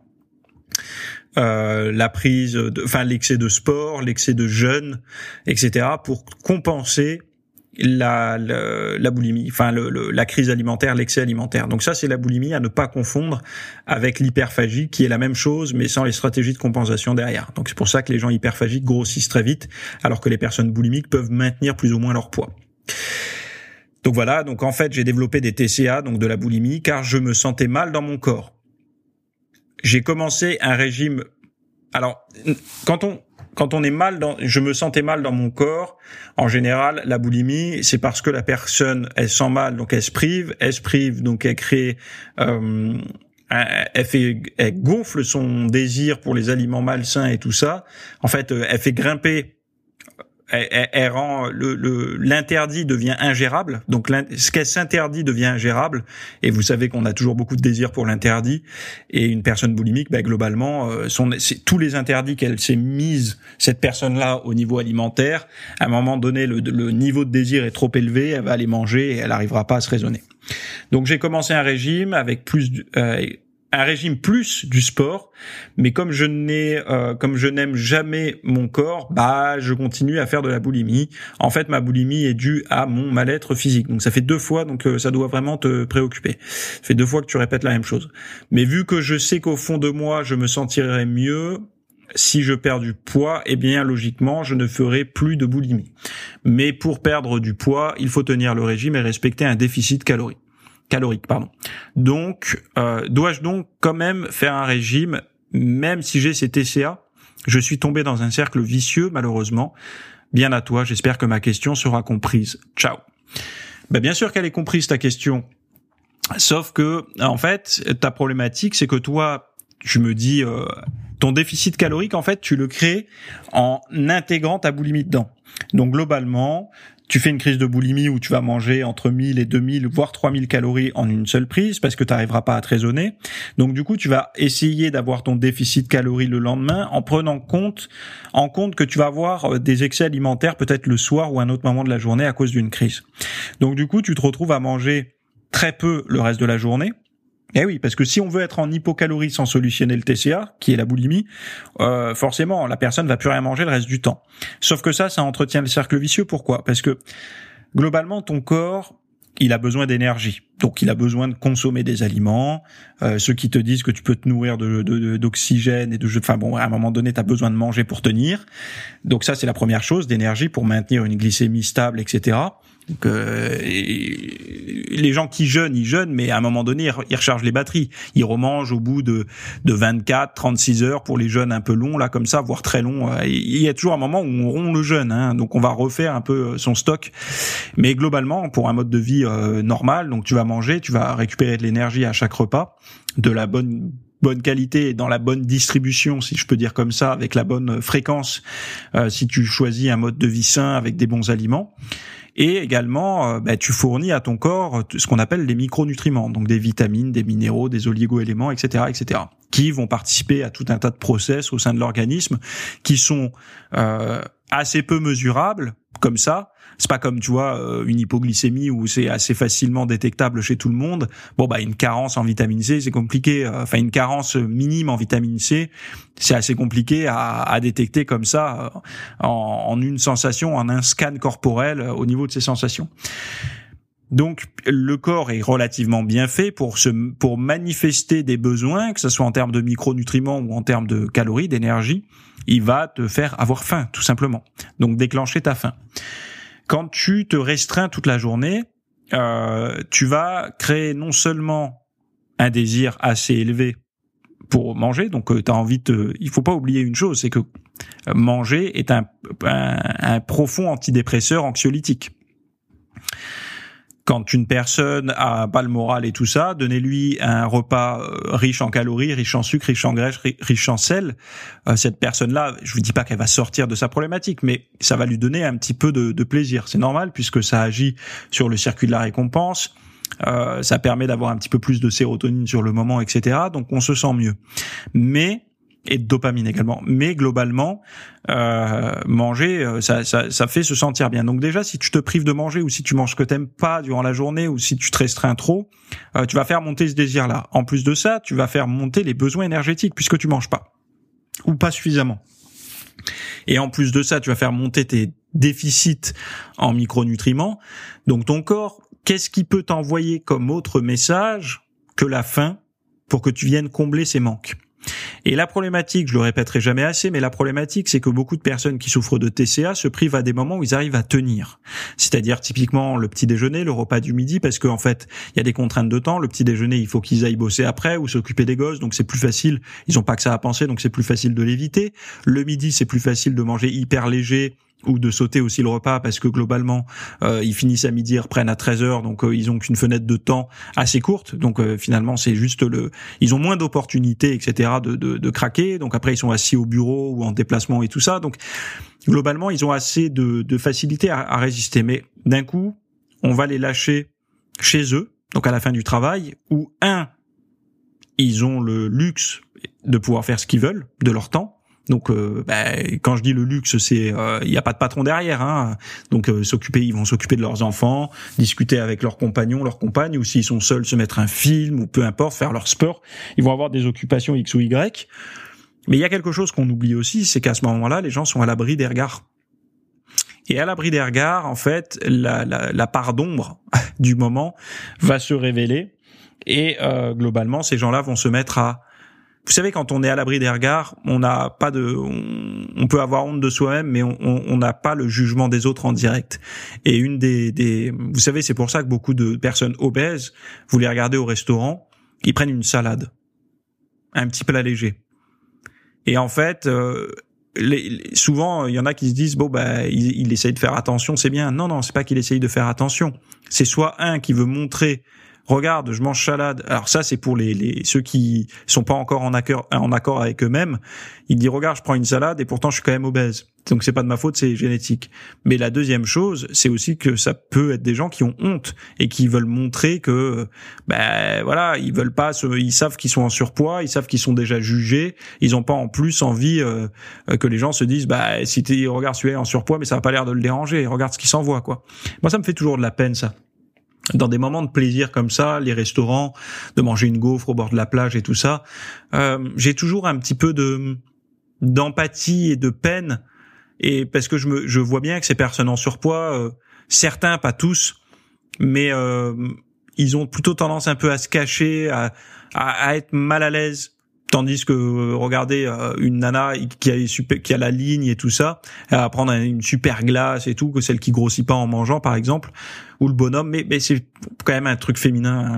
L'excès de sport, l'excès de jeûne, etc. pour compenser la boulimie, la crise alimentaire, l'excès alimentaire. Donc ça, c'est la boulimie à ne pas confondre avec l'hyperphagie, qui est la même chose, mais sans les stratégies de compensation derrière. Donc c'est pour ça que les gens hyperphagiques grossissent très vite, alors que les personnes boulimiques peuvent maintenir plus ou moins leur poids. Donc voilà, donc en fait, j'ai développé des TCA, donc de la boulimie, car je me sentais mal dans mon corps. J'ai commencé un régime. Alors, quand on est je me sentais mal dans mon corps. En général, la boulimie, c'est parce que la personne, elle sent mal, donc elle se prive, donc elle crée, elle gonfle son désir pour les aliments malsains et tout ça. En fait, elle fait grimper. Elle rend l'interdit devient ingérable, donc ce qu'elle s'interdit devient ingérable, et vous savez qu'on a toujours beaucoup de désir pour l'interdit, et une personne boulimique, globalement, c'est tous les interdits qu'elle s'est mise, cette personne-là, au niveau alimentaire, à un moment donné, le niveau de désir est trop élevé, elle va les manger et elle n'arrivera pas à se raisonner. Donc j'ai commencé un régime avec plus du sport, mais comme je n'aime jamais mon corps, je continue à faire de la boulimie. En fait, ma boulimie est due à mon mal-être physique. Donc ça fait 2 fois, donc ça doit vraiment te préoccuper. Ça fait 2 fois que tu répètes la même chose. Mais vu que je sais qu'au fond de moi, je me sentirais mieux si je perds du poids, eh bien logiquement, je ne ferai plus de boulimie. Mais pour perdre du poids, il faut tenir le régime et respecter un déficit calorique. Donc, dois-je donc quand même faire un régime, même si j'ai ces TCA? Je suis tombé dans un cercle vicieux, malheureusement. Bien à toi, j'espère que ma question sera comprise. Ciao. Bien sûr qu'elle est comprise, ta question. Sauf que, en fait, ta problématique, c'est que toi, tu me dis, ton déficit calorique, en fait, tu le crées en intégrant ta boulimie dedans. Donc, globalement, tu fais une crise de boulimie où tu vas manger entre 1000 et 2000, voire 3000 calories en une seule prise parce que tu n'arriveras pas à te raisonner. Donc du coup, tu vas essayer d'avoir ton déficit calories le lendemain en prenant en compte que tu vas avoir des excès alimentaires peut-être le soir ou à un autre moment de la journée à cause d'une crise. Donc du coup, tu te retrouves à manger très peu le reste de la journée. Eh oui, parce que si on veut être en hypocalorie sans solutionner le TCA, qui est la boulimie, forcément, la personne va plus rien manger le reste du temps. Sauf que ça entretient le cercle vicieux. Pourquoi? Parce que, globalement, ton corps, il a besoin d'énergie. Donc, il a besoin de consommer des aliments. Ceux qui te disent que tu peux te nourrir d'oxygène et à un moment donné, tu as besoin de manger pour tenir. Donc ça, c'est la première chose, d'énergie pour maintenir une glycémie stable, etc. Donc, les gens qui jeûnent, ils jeûnent, mais à un moment donné, ils rechargent les batteries. Ils remangent au bout de 24, 36 heures pour les jeûnes un peu longs, là, comme ça, voire très longs. Il y a toujours un moment où on rompt le jeûne, hein, donc on va refaire un peu son stock. Mais globalement, pour un mode de vie normal, donc tu vas manger, tu vas récupérer de l'énergie à chaque repas, de la bonne qualité et dans la bonne distribution, si je peux dire comme ça, avec la bonne fréquence, si tu choisis un mode de vie sain avec des bons aliments. Et également, tu fournis à ton corps ce qu'on appelle les micronutriments, donc des vitamines, des minéraux, des oligo-éléments, etc., qui vont participer à tout un tas de process au sein de l'organisme qui sont assez peu mesurables, comme ça. C'est pas comme, tu vois, une hypoglycémie où c'est assez facilement détectable chez tout le monde. Une carence en vitamine C, c'est compliqué. Une carence minime en vitamine C, c'est assez compliqué à détecter comme ça, en une sensation, en un scan corporel au niveau de ces sensations. Donc, le corps est relativement bien fait pour manifester des besoins, que ce soit en termes de micronutriments ou en termes de calories, d'énergie. Il va te faire avoir faim, tout simplement. Donc, déclencher ta faim. Quand tu te restreins toute la journée, tu vas créer non seulement un désir assez élevé pour manger, donc t'as envie il faut pas oublier une chose, c'est que Manger est un profond antidépresseur anxiolytique. Quand une personne a pas le moral et tout ça, donnez-lui un repas riche en calories, riche en sucre, riche en graisse, riche en sel. Cette personne-là, je vous dis pas qu'elle va sortir de sa problématique, mais ça va lui donner un petit peu de plaisir. C'est normal puisque ça agit sur le circuit de la récompense. Ça permet d'avoir un petit peu plus de sérotonine sur le moment, etc. Donc on se sent mieux. Et de dopamine également. Mais globalement, manger, ça fait se sentir bien. Donc déjà, si tu te prives de manger ou si tu manges ce que t'aimes pas durant la journée ou si tu te restreins trop, tu vas faire monter ce désir-là. En plus de ça, tu vas faire monter les besoins énergétiques puisque tu manges pas ou pas suffisamment. Et en plus de ça, tu vas faire monter tes déficits en micronutriments. Donc ton corps, qu'est-ce qu'il peut t'envoyer comme autre message que la faim pour que tu viennes combler ses manques? Et la problématique, je le répéterai jamais assez, mais la problématique, c'est que beaucoup de personnes qui souffrent de TCA se privent à des moments où ils arrivent à tenir. C'est-à-dire, typiquement, le petit déjeuner, le repas du midi, parce qu'en fait, il y a des contraintes de temps. Le petit déjeuner, il faut qu'ils aillent bosser après ou s'occuper des gosses, donc c'est plus facile. Ils ont pas que ça à penser, donc c'est plus facile de l'éviter. Le midi, c'est plus facile de manger hyper léger, ou de sauter aussi le repas parce que globalement ils finissent à midi et reprennent à 13h, donc ils ont qu'une fenêtre de temps assez courte, donc finalement c'est juste ils ont moins d'opportunités, etc., de craquer. Donc après ils sont assis au bureau ou en déplacement et tout ça, donc globalement ils ont assez de facilité à résister. Mais d'un coup on va les lâcher chez eux, donc à la fin du travail, où ils ont le luxe de pouvoir faire ce qu'ils veulent de leur temps. Donc quand je dis le luxe, c'est il y a pas de patron derrière, hein. Donc ils vont s'occuper de leurs enfants, discuter avec leurs compagnons, leurs compagnes, ou s'ils sont seuls, se mettre un film ou peu importe, faire leur sport. Ils vont avoir des occupations X ou Y. Mais il y a quelque chose qu'on oublie aussi, c'est qu'à ce moment-là, les gens sont à l'abri des regards. Et à l'abri des regards, en fait, la part d'ombre du moment va se révéler et globalement, ces gens-là vont se mettre à... Vous savez, quand on est à l'abri des regards, on peut avoir honte de soi-même, mais on n'a pas le jugement des autres en direct. Et vous savez, c'est pour ça que beaucoup de personnes obèses, vous les regardez au restaurant, ils prennent une salade, un petit plat léger. Et en fait, souvent, il y en a qui se disent, il essaye de faire attention, c'est bien. Non, c'est pas qu'il essaye de faire attention. C'est soit un qui veut montrer, regarde, je mange salade. Alors ça, c'est pour ceux qui sont pas encore en accord avec eux-mêmes. Il dit, regarde, je prends une salade et pourtant je suis quand même obèse. Donc c'est pas de ma faute, c'est génétique. Mais la deuxième chose, c'est aussi que ça peut être des gens qui ont honte et qui veulent montrer que, ils veulent pas ils savent qu'ils sont en surpoids, ils savent qu'ils sont déjà jugés. Ils ont pas en plus envie que les gens se disent, si tu regardes celui-là en surpoids, mais ça a pas l'air de le déranger. Regarde ce qu'il s'envoie, quoi. Moi, ça me fait toujours de la peine, ça. Dans des moments de plaisir comme ça, les restaurants, de manger une gaufre au bord de la plage et tout ça, j'ai toujours un petit peu d'empathie et de peine, et parce que je vois bien que ces personnes en surpoids, certains, pas tous, mais ils ont plutôt tendance un peu à se cacher, à être mal à l'aise. Tandis que regardez une nana qui a la ligne et tout ça, elle va prendre une super glace et tout, que celle qui grossit pas en mangeant par exemple, ou le bonhomme, mais c'est quand même un truc féminin, hein.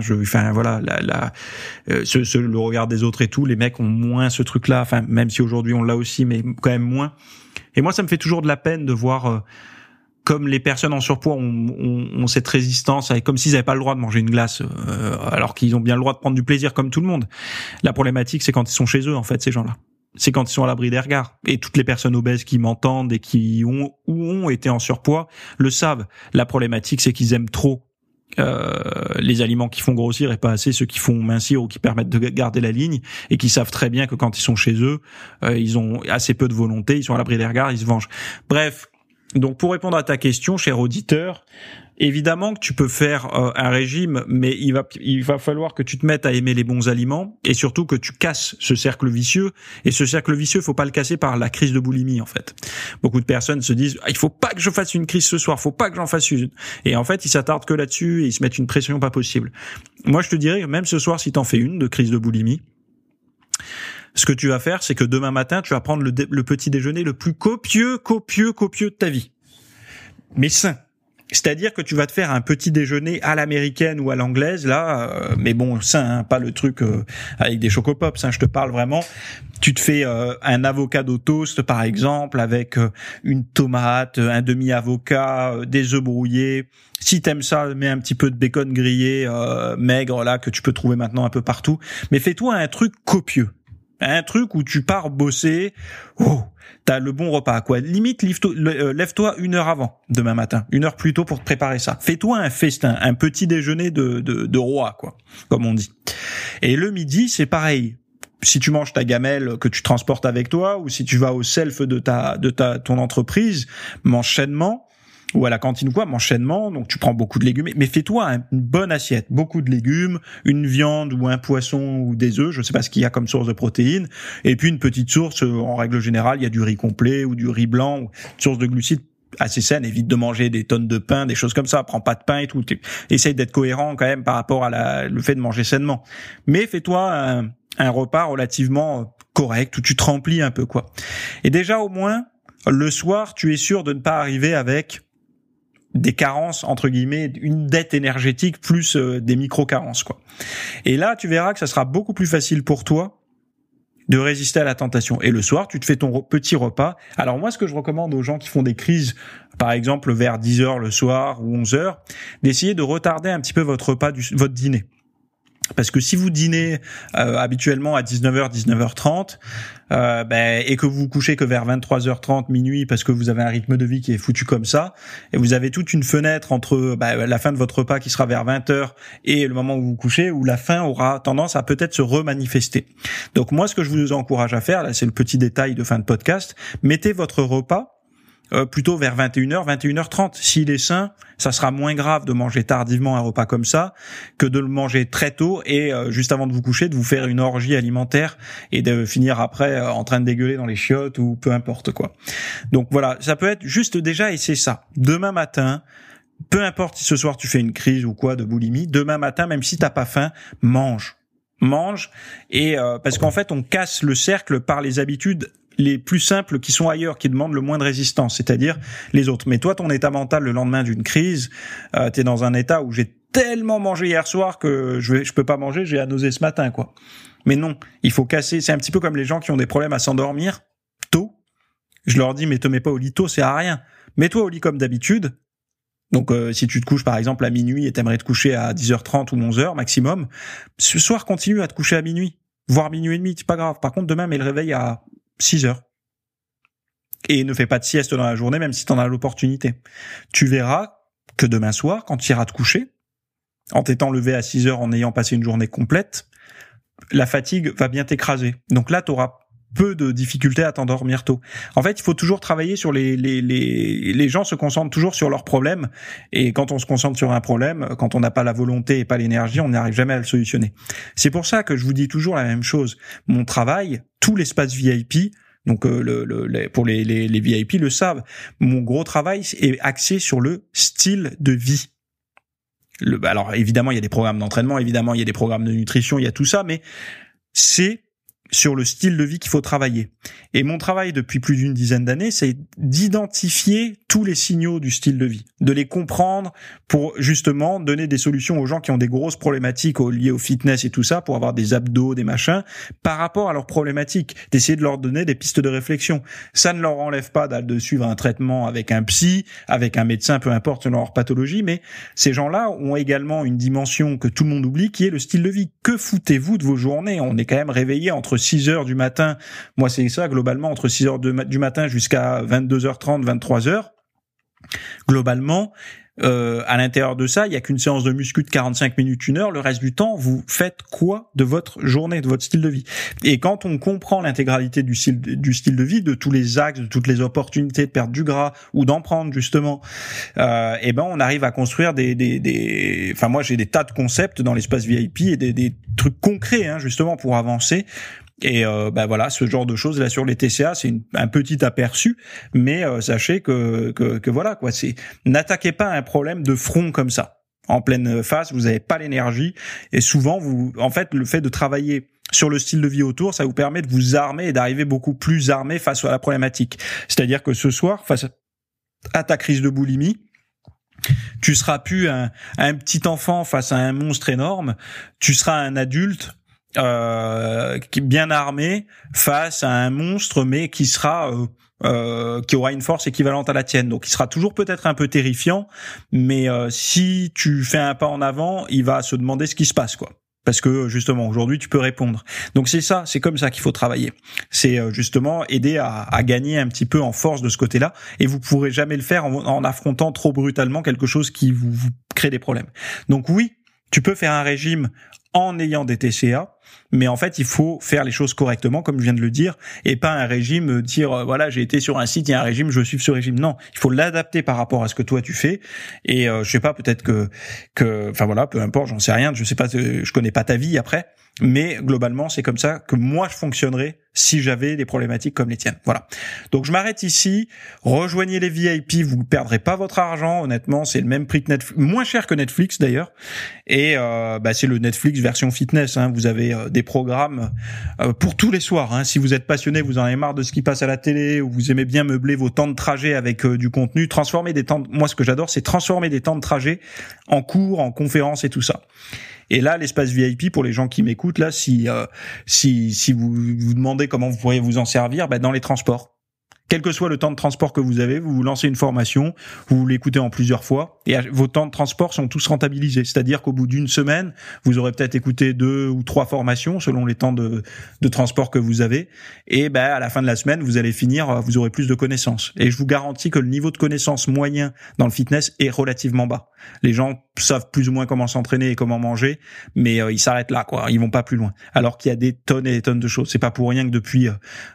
Le regard des autres et tout, les mecs ont moins ce truc-là, enfin même si aujourd'hui on l'a aussi, mais quand même moins. Et moi ça me fait toujours de la peine de voir comme les personnes en surpoids ont cette résistance, comme s'ils n'avaient pas le droit de manger une glace, alors qu'ils ont bien le droit de prendre du plaisir comme tout le monde. La problématique, c'est quand ils sont chez eux, en fait, ces gens-là. C'est quand ils sont à l'abri des regards. Et toutes les personnes obèses qui m'entendent et qui ont été en surpoids le savent. La problématique, c'est qu'ils aiment trop les aliments qui font grossir et pas assez ceux qui font mincir ou qui permettent de garder la ligne, et qui savent très bien que quand ils sont chez eux, ils ont assez peu de volonté, ils sont à l'abri des regards, ils se vengent. Bref. Donc pour répondre à ta question, cher auditeur, évidemment que tu peux faire un régime, mais il va falloir que tu te mettes à aimer les bons aliments et surtout que tu casses ce cercle vicieux. Et ce cercle vicieux, faut pas le casser par la crise de boulimie en fait. Beaucoup de personnes se disent il faut pas que je fasse une crise ce soir, faut pas que j'en fasse une. Et en fait, ils s'attardent que là-dessus et ils se mettent une pression pas possible. Moi, je te dirais même ce soir, si t'en fais une de crise de boulimie, ce que tu vas faire, c'est que demain matin, tu vas prendre le petit déjeuner le plus copieux de ta vie. Mais sain. C'est-à-dire que tu vas te faire un petit déjeuner à l'américaine ou à l'anglaise, là, mais bon, ça, hein, pas le truc avec des chocopops, hein, je te parle vraiment. Tu te fais un avocado toast, par exemple, avec une tomate, un demi-avocat, des œufs brouillés. Si t'aimes ça, mets un petit peu de bacon grillé maigre, là, que tu peux trouver maintenant un peu partout. Mais fais-toi un truc copieux. Un truc où tu pars bosser, t'as le bon repas, quoi. Limite, lève-toi 1 heure avant, demain matin. 1 heure plus tôt pour te préparer ça. Fais-toi un festin, un petit déjeuner de roi, quoi. Comme on dit. Et le midi, c'est pareil. Si tu manges ta gamelle que tu transportes avec toi, ou si tu vas au self de ton entreprise, mange sainement, ou à la cantine ou quoi, mange sainement, donc tu prends beaucoup de légumes, mais fais-toi une bonne assiette, beaucoup de légumes, une viande ou un poisson ou des œufs, je sais pas ce qu'il y a comme source de protéines, et puis une petite source, en règle générale, il y a du riz complet ou du riz blanc, ou une source de glucides assez saine. Évite de manger des tonnes de pain, des choses comme ça, prends pas de pain et tout, essaye d'être cohérent quand même par rapport à le fait de manger sainement, mais fais-toi un repas relativement correct, où tu te remplis un peu, quoi. Et déjà, au moins, le soir, tu es sûr de ne pas arriver avec des carences, entre guillemets, une dette énergétique plus des micro-carences, quoi. Et là, tu verras que ça sera beaucoup plus facile pour toi de résister à la tentation. Et le soir, tu te fais ton petit repas. Alors moi, ce que je recommande aux gens qui font des crises, par exemple vers 10h le soir ou 11h, d'essayer de retarder un petit peu votre repas, votre dîner. Parce que si vous dînez habituellement à 19h, 19h30, et que vous vous couchez que vers 23h30, minuit, parce que vous avez un rythme de vie qui est foutu comme ça, et vous avez toute une fenêtre entre la fin de votre repas qui sera vers 20h et le moment où vous vous couchez, où la faim aura tendance à peut-être se remanifester. Donc moi, ce que je vous encourage à faire, là c'est le petit détail de fin de podcast, mettez votre repas plutôt vers 21h, 21h30. S'il est sain, ça sera moins grave de manger tardivement un repas comme ça que de le manger très tôt et juste avant de vous coucher, de vous faire une orgie alimentaire et de finir après en train de dégueuler dans les chiottes ou peu importe quoi. Donc voilà, ça peut être juste déjà, et c'est ça. Demain matin, peu importe si ce soir tu fais une crise ou quoi de boulimie, demain matin, même si t'as pas faim, mange et parce qu'en fait on casse le cercle par les habitudes les plus simples qui sont ailleurs, qui demandent le moins de résistance, c'est-à-dire les autres. Mais toi, ton état mental le lendemain d'une crise, t'es dans un état où j'ai tellement mangé hier soir que je peux pas manger, j'ai la nausée ce matin, quoi. Mais non, il faut casser. C'est un petit peu comme les gens qui ont des problèmes à s'endormir tôt. Je leur dis, mais te mets pas au lit tôt, c'est à rien. Mets-toi au lit comme d'habitude. Donc, si tu te couches par exemple à minuit et t'aimerais te coucher à 10h30 ou 11h maximum, ce soir continue à te coucher à minuit, voire minuit et demi, c'est pas grave. Par contre, demain, mets le réveil à 6h. Et ne fais pas de sieste dans la journée, même si t'en as l'opportunité. Tu verras que demain soir, quand tu iras te coucher, en t'étant levé à 6h, en ayant passé une journée complète, la fatigue va bien t'écraser. Donc là, t'auras peu de difficultés à t'endormir tôt. En fait, il faut toujours travailler sur les gens se concentrent toujours sur leurs problèmes, et quand on se concentre sur un problème, quand on n'a pas la volonté et pas l'énergie, on n'arrive jamais à le solutionner. C'est pour ça que je vous dis toujours la même chose. Mon travail, tout l'espace VIP, donc pour les VIP le savent, mon gros travail est axé sur le style de vie. Alors évidemment, il y a des programmes d'entraînement, évidemment, il y a des programmes de nutrition, il y a tout ça, mais c'est sur le style de vie qu'il faut travailler. Et mon travail depuis plus d'une dizaine d'années, c'est d'identifier tous les signaux du style de vie, de les comprendre pour justement donner des solutions aux gens qui ont des grosses problématiques liées au fitness et tout ça, pour avoir des abdos, des machins, par rapport à leurs problématiques, d'essayer de leur donner des pistes de réflexion. Ça ne leur enlève pas de suivre un traitement avec un psy, avec un médecin, peu importe selon leur pathologie, mais ces gens-là ont également une dimension que tout le monde oublie, qui est le style de vie. Que foutez-vous de vos journées ? On est quand même réveillé entre 6h du matin, moi c'est ça globalement, entre 6h du matin jusqu'à 22h30, 23h. Globalement, à l'intérieur de ça, il y a qu'une séance de muscu de 45 minutes, 1 heure. Le reste du temps, vous faites quoi de votre journée, de votre style de vie? Et quand on comprend l'intégralité du style de vie, de tous les axes, de toutes les opportunités de perdre du gras ou d'en prendre justement, on arrive à construire enfin moi j'ai des tas de concepts dans l'espace VIP et des trucs concrets justement pour avancer. Et voilà, ce genre de choses là sur les TCA, c'est un petit aperçu, mais sachez que voilà quoi, n'attaquez pas un problème de front comme ça, en pleine face, vous n'avez pas l'énergie, et souvent le fait de travailler sur le style de vie autour, ça vous permet de vous armer et d'arriver beaucoup plus armé face à la problématique. C'est-à-dire que ce soir, face à ta crise de boulimie, Tu seras plus un petit enfant face à un monstre énorme. Tu seras un adulte qui est bien armé face à un monstre, mais qui sera qui aura une force équivalente à la tienne. Donc il sera toujours peut-être un peu terrifiant, mais si tu fais un pas en avant, il va se demander ce qui se passe, quoi. Parce que justement aujourd'hui tu peux répondre. Donc c'est comme ça qu'il faut travailler. C'est justement aider à gagner un petit peu en force de ce côté-là, et vous pourrez jamais le faire en affrontant trop brutalement quelque chose qui vous crée des problèmes. Donc oui, tu peux faire un régime en ayant des TCA, mais en fait il faut faire les choses correctement, comme je viens de le dire, et pas un régime dire voilà, j'ai été sur un site, il y a un régime, je veux suivre ce régime. Non, il faut l'adapter par rapport à ce que toi tu fais. Et je sais pas, peut-être que enfin voilà, peu importe, j'en sais rien, je sais pas, je connais pas ta vie après, mais globalement c'est comme ça que moi je fonctionnerais si j'avais des problématiques comme les tiennes. Voilà. Donc je m'arrête ici. Rejoignez les VIP, vous ne perdrez pas votre argent. Honnêtement, c'est le même prix que Netflix, moins cher que Netflix d'ailleurs. Et c'est le Netflix version fitness. Vous avez des programmes pour tous les soirs. Si vous êtes passionné, vous en avez marre de ce qui passe à la télé, ou vous aimez bien meubler vos temps de trajet avec du contenu, transformer des temps. Moi, ce que j'adore, c'est transformer des temps de trajet en cours, en conférences et tout ça. Et là, l'espace VIP, pour les gens qui m'écoutent, là, si vous vous demandez comment vous pourriez vous en servir, dans les transports. Quel que soit le temps de transport que vous avez, vous lancez une formation, vous l'écoutez en plusieurs fois, et vos temps de transport sont tous rentabilisés. C'est-à-dire qu'au bout d'une semaine, vous aurez peut-être écouté 2 ou 3 formations selon les temps de transport que vous avez, et à la fin de la semaine, vous allez finir, vous aurez plus de connaissances. Et je vous garantis que le niveau de connaissance moyen dans le fitness est relativement bas. Les gens savent plus ou moins comment s'entraîner et comment manger, mais ils s'arrêtent là, quoi. Ils vont pas plus loin. Alors qu'il y a des tonnes et des tonnes de choses. C'est pas pour rien que depuis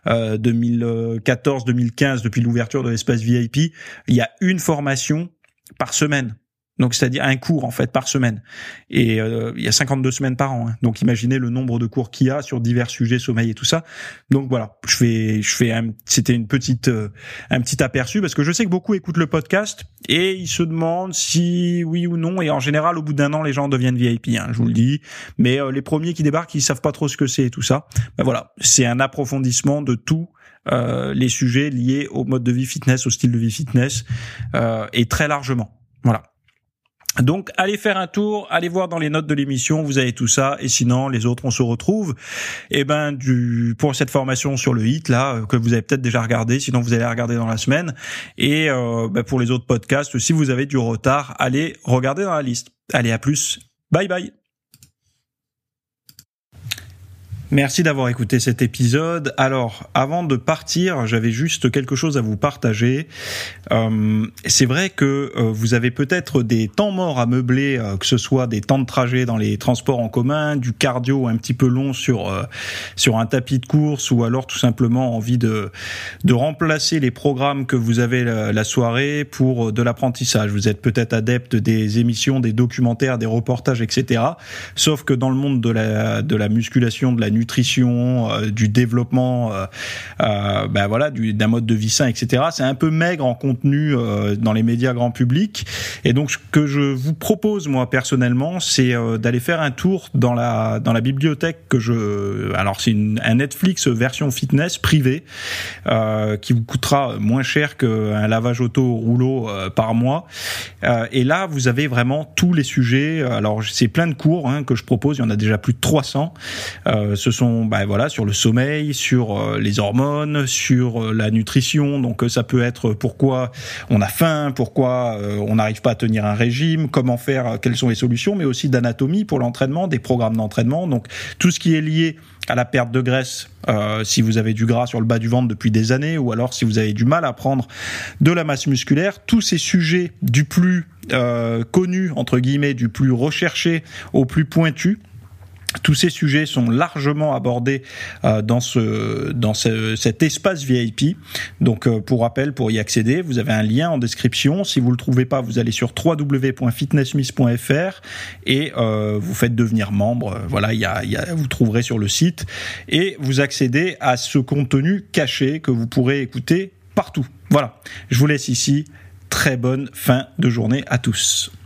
2014-2015, depuis l'ouverture de l'espace VIP, il y a une formation par semaine. Donc c'est-à-dire un cours en fait par semaine. Et il y a 52 semaines par an. Donc imaginez le nombre de cours qu'il y a sur divers sujets, sommeil et tout ça. Donc voilà, c'était un petit aperçu, parce que je sais que beaucoup écoutent le podcast et ils se demandent si oui ou non. Et en général, au bout d'un an, les gens deviennent VIP. Je vous le dis. Mais les premiers qui débarquent, ils savent pas trop ce que c'est et tout ça. Voilà, c'est un approfondissement de tout. Les sujets liés au mode de vie fitness, au style de vie fitness, et très largement. Voilà. Donc, allez faire un tour, allez voir dans les notes de l'émission, vous avez tout ça, et sinon, les autres, on se retrouve, pour cette formation sur le HIIT, là, que vous avez peut-être déjà regardé, sinon vous allez regarder dans la semaine, et pour les autres podcasts, si vous avez du retard, allez regarder dans la liste. Allez, à plus. Bye bye. Merci d'avoir écouté cet épisode. Alors, avant de partir, j'avais juste quelque chose à vous partager. C'est vrai que vous avez peut-être des temps morts à meubler, que ce soit des temps de trajet dans les transports en commun, du cardio un petit peu long sur un tapis de course, ou alors tout simplement envie de remplacer les programmes que vous avez la soirée pour de l'apprentissage. Vous êtes peut-être adepte des émissions, des documentaires, des reportages, etc. Sauf que dans le monde de la musculation, de la nutrition, du développement, d'un mode de vie sain, etc. C'est un peu maigre en contenu dans les médias grand public. Et donc, ce que je vous propose, moi, personnellement, c'est d'aller faire un tour dans la bibliothèque alors c'est un Netflix version fitness privée, qui vous coûtera moins cher qu'un lavage auto rouleau par mois. Et là, vous avez vraiment tous les sujets. Alors, c'est plein de cours que je propose. Il y en a déjà plus de 300. Ce sont sur le sommeil, sur les hormones, sur la nutrition. Donc ça peut être pourquoi on a faim, pourquoi on n'arrive pas à tenir un régime, comment faire, quelles sont les solutions, mais aussi d'anatomie pour l'entraînement, des programmes d'entraînement. Donc tout ce qui est lié à la perte de graisse, si vous avez du gras sur le bas du ventre depuis des années, ou alors si vous avez du mal à prendre de la masse musculaire, tous ces sujets du plus connu, entre guillemets, du plus recherché au plus pointu, tous ces sujets sont largement abordés dans cet espace VIP. Donc, pour rappel, pour y accéder, vous avez un lien en description. Si vous le trouvez pas, vous allez sur www.fitnessmiss.fr et vous faites devenir membre. Voilà, vous trouverez sur le site, et vous accédez à ce contenu caché que vous pourrez écouter partout. Voilà, je vous laisse ici. Très bonne fin de journée à tous.